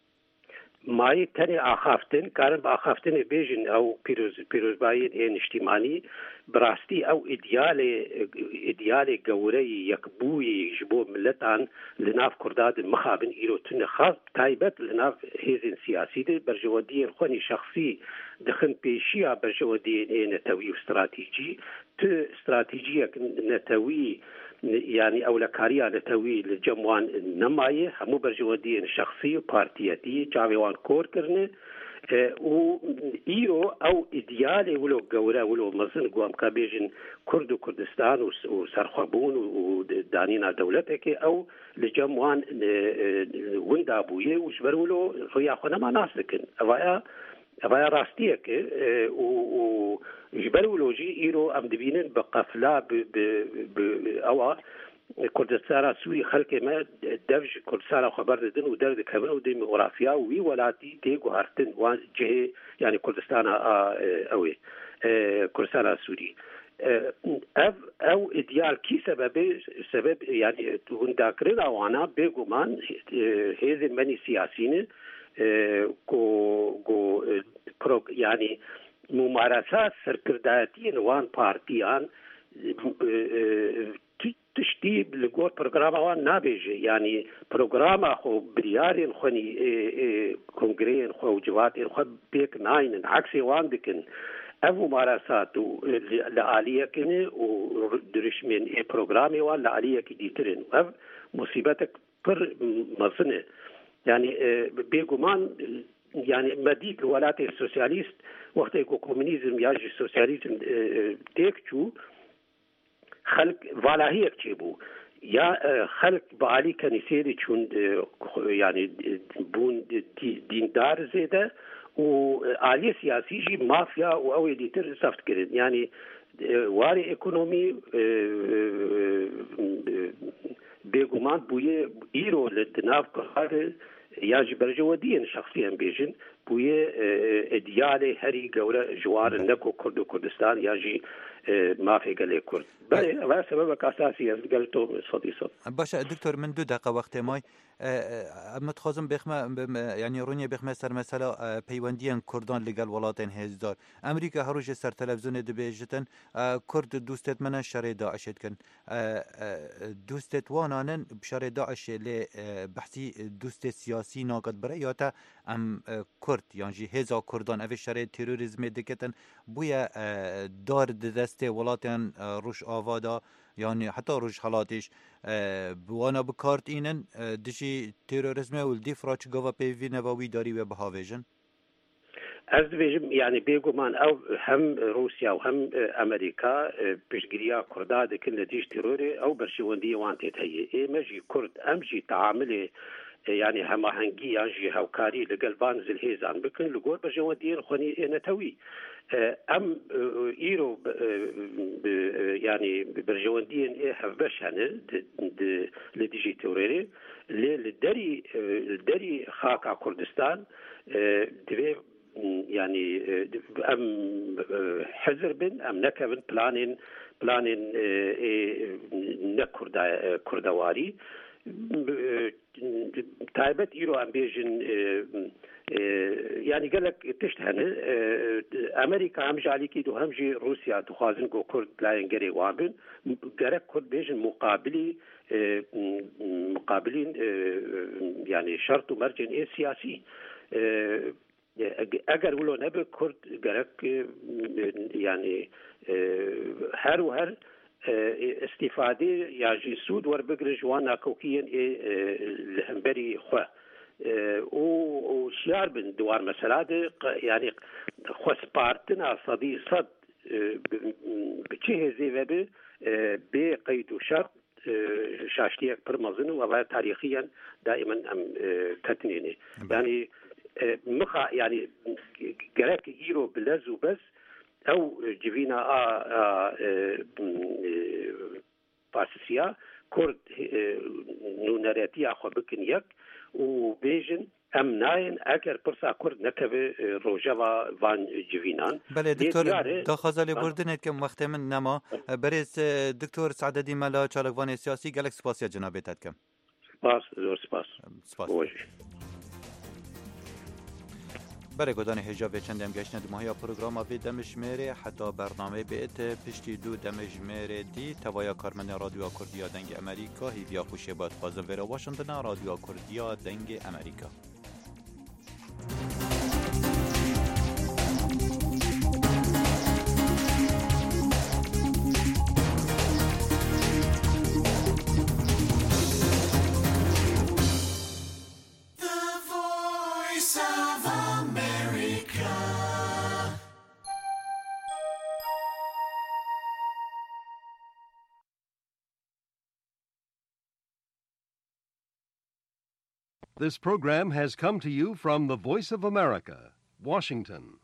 T: مای تنی آخافتن کارن با آخافتن بیجن او پیروز پیروزبایی نیشتیمانی براستی او ایدیال ایدیال گوری یکبوی جبو ملتان لناف کرداد مخابن ایرو تن خاص تایبت لناف هیزن سیاسی ده برجوادی خونی شخصی دخن پیشیا برجوادی نتوی استراتیجی ت استراتیجی نتوی يعني ئەولەکاریە لەتەوی لە جەموان نەمایە هەموو بەرژەوەندیان شخصی و پارتیەتی چاوێوان کۆرکردن و ئیرۆ ئەو ئیدیالێ ولۆ گەورە ولۆ مەزن گوامکە بێژن کورد و کوردستان و سەرخەبوون و دانینا دەولەتێکی ئەو لە جەموان وندا بوویە و ژبەر ولۆ ڕویاخۆ نەما ناس دکن ئەوایە ئەوایە ڕاستیەکە و ژبەر ولۆژی ئیرۆ ئەم دبینن بە قەفلا ئەوە کوردستانە سووری خەڵکێمە دەڤژ کوردستانە خەبەر دەدن و دەردەکەون و دموگرافیا و وی وڵاتی تێگوهارتن وان جهێ یعنی کوردستانە ئەوێ کوردستانە سووری ئەو ئیدیال کی سەبەبێ سەبەب یعنی هونداکردن ئەوانە بێگومان هێزن منی سیاسینە یعنی ممارسات سەرکردایەتیان وان پارتیان تشتی لەگۆر پرۆگرامەوان نابێژێ یعنی پرۆگرامە خۆ بریارێن خوێنی کنگرێن خۆ و جواتێن خۆ پێک ناینن عکسێ وان دکن ئەو ممارسات و لە عالیەکەنێ و درشمێن پرۆگرامی وان لە عالیەکی دیترن ئەو مصیبەتێک پڕ مەزنێ یعنی بێگومان یعنی مەدیک وڵاتی سۆسیالیست وەختێک و کۆمونیزم یاژی سۆسیالیزم تێک چوو خلق والاهیەک چێ بوو یا خلق بەعالی کەنیسێری چوون یعنی بوون دیندار زێدە و عالیە سیاسیژی مافیا و ئەوێ دیتر سەفت کردن یعنی واری ئێکۆنۆمی بێگومان بوویە ئیرۆ لە ناو کار یاژی بەرژەوەندیان شخصیان بێژن بوویە ئیدیالێ هەری گەورە ژوارن نەکۆ کورد و کوردستان یاژی مافێ گەلێ کورد بەێ ئەوە سەبەبە ئاساسی ئەس گەل تۆ سەدی سەد
S: باشە دکتۆر من دوو دقە وەختێ مای ئەمە دخوازم بێخمە ینی ڕوونیە بێخمە سەر مەسەلە پەیوەندیان کوردان لەگەڵ وڵاتین هێزدار ئەمریکا هەڕۆژێ سەر تەلەڤیزیۆنێ دەبێژتن کورد دووستێت منە شەڕێ داعشێتکن دووستێت وانانن شەڕێ داعشێ لێ بەحسی دووستێت سیاسی ناگەت بەرە یاتە ئەم کورد یانژی هێزا کوردان ئەوێ شەڕێ تێرۆریزمێ دەکەتن بوویە دار دەستێ وڵاتیان ڕوش ئاوادا یعنی حتی ڕوش هەڵاتیش بوانە بکارتینن دژی تێرۆریزمە و دیفراچ گاوا پێوی نەواوی داری وێ بەهاوێژن
T: ئەس دەبێژم یعنی بێگومان ئەو هەم رووسیا و هەم ئەمریکا پشتگیریە کووردا دەکەن لە دیش تیرۆرێ ئەو بەرشەوەندی وان تێت هەیە ئێمەژی کورد ئەمژی تعاملێ یعنی هەماهەنگی یانژی هاوکاری لەگەڵ بانزل هێزان بکن لەگۆر بەرژەوەندیان خوێنی ئێنەتەوی ئەم ئیرۆ ینی بەرژەوەندیان ئێ هەڤبەشانە لە دیژی تێورێرێ لێ لە دەری دەری خاکا کوردستان دەبێ ینی ئەم حەزر بن ئەم نەکەون پلانێن پلانێن نە کوردەواری تایبەت ئیرۆ ئەم بێژن یعنی گەلک تشت هەنە ئەمریکا هەمژالیکی دو هەمژی رووسیا دخوازن گۆ کورد لایەن گەرێ وابن گەرەک کورد بێژن مقابلی مقابلین یعنی شەرط و مەرجن ئێ سیاسی ئەگەر ولۆ نەبێ کورد گەرەک یعنی هەر و هەر استیفادێ یاژی سوود وەربگرە جوان ناکەوکیان لە هەمبەری خوا و شیار بن دوار مەسەلادە یعنی خۆسپارتنا سەدی سەد بچێ هێزێ وەبێ بێ قەید و شەرط شاشتیەک پڕ مەزن و ئەوە تاریخیان دائما ئەم کەتنێنێ یعنی مخا یعنی گەرەک ئیرۆ بلەز و بەس ئەو جڤینە پاسسییا کورد نونەرەتیە خۆ بکن یەک و بێژن ئەم ناین ئەگەر پرسا کورد نەکەوێ ڕۆژەوە وان جڤینان
S: بەێ دکتۆر داخوازە لێبوردنێت کەم وەختێ من نەما بەرێز دکتۆر سعدەدی مەلا چالکوانی سیاسی گەلک سپاسیە جنابێتت کەم
T: سپاس زۆر سپاس
S: سپاس برای گودان هجاب چند ام گشتن دماهی پروگرام آوی دمشمره حتی برنامه بیت پشتی دو دمشمره دی توایا کارمن رادیو کردیا دنگ امریکا هیویا خوشه باد خوازم ویرا واشنطن رادیو کردیا دنگ امریکا
A: This program has come to you from the Voice of America, Washington.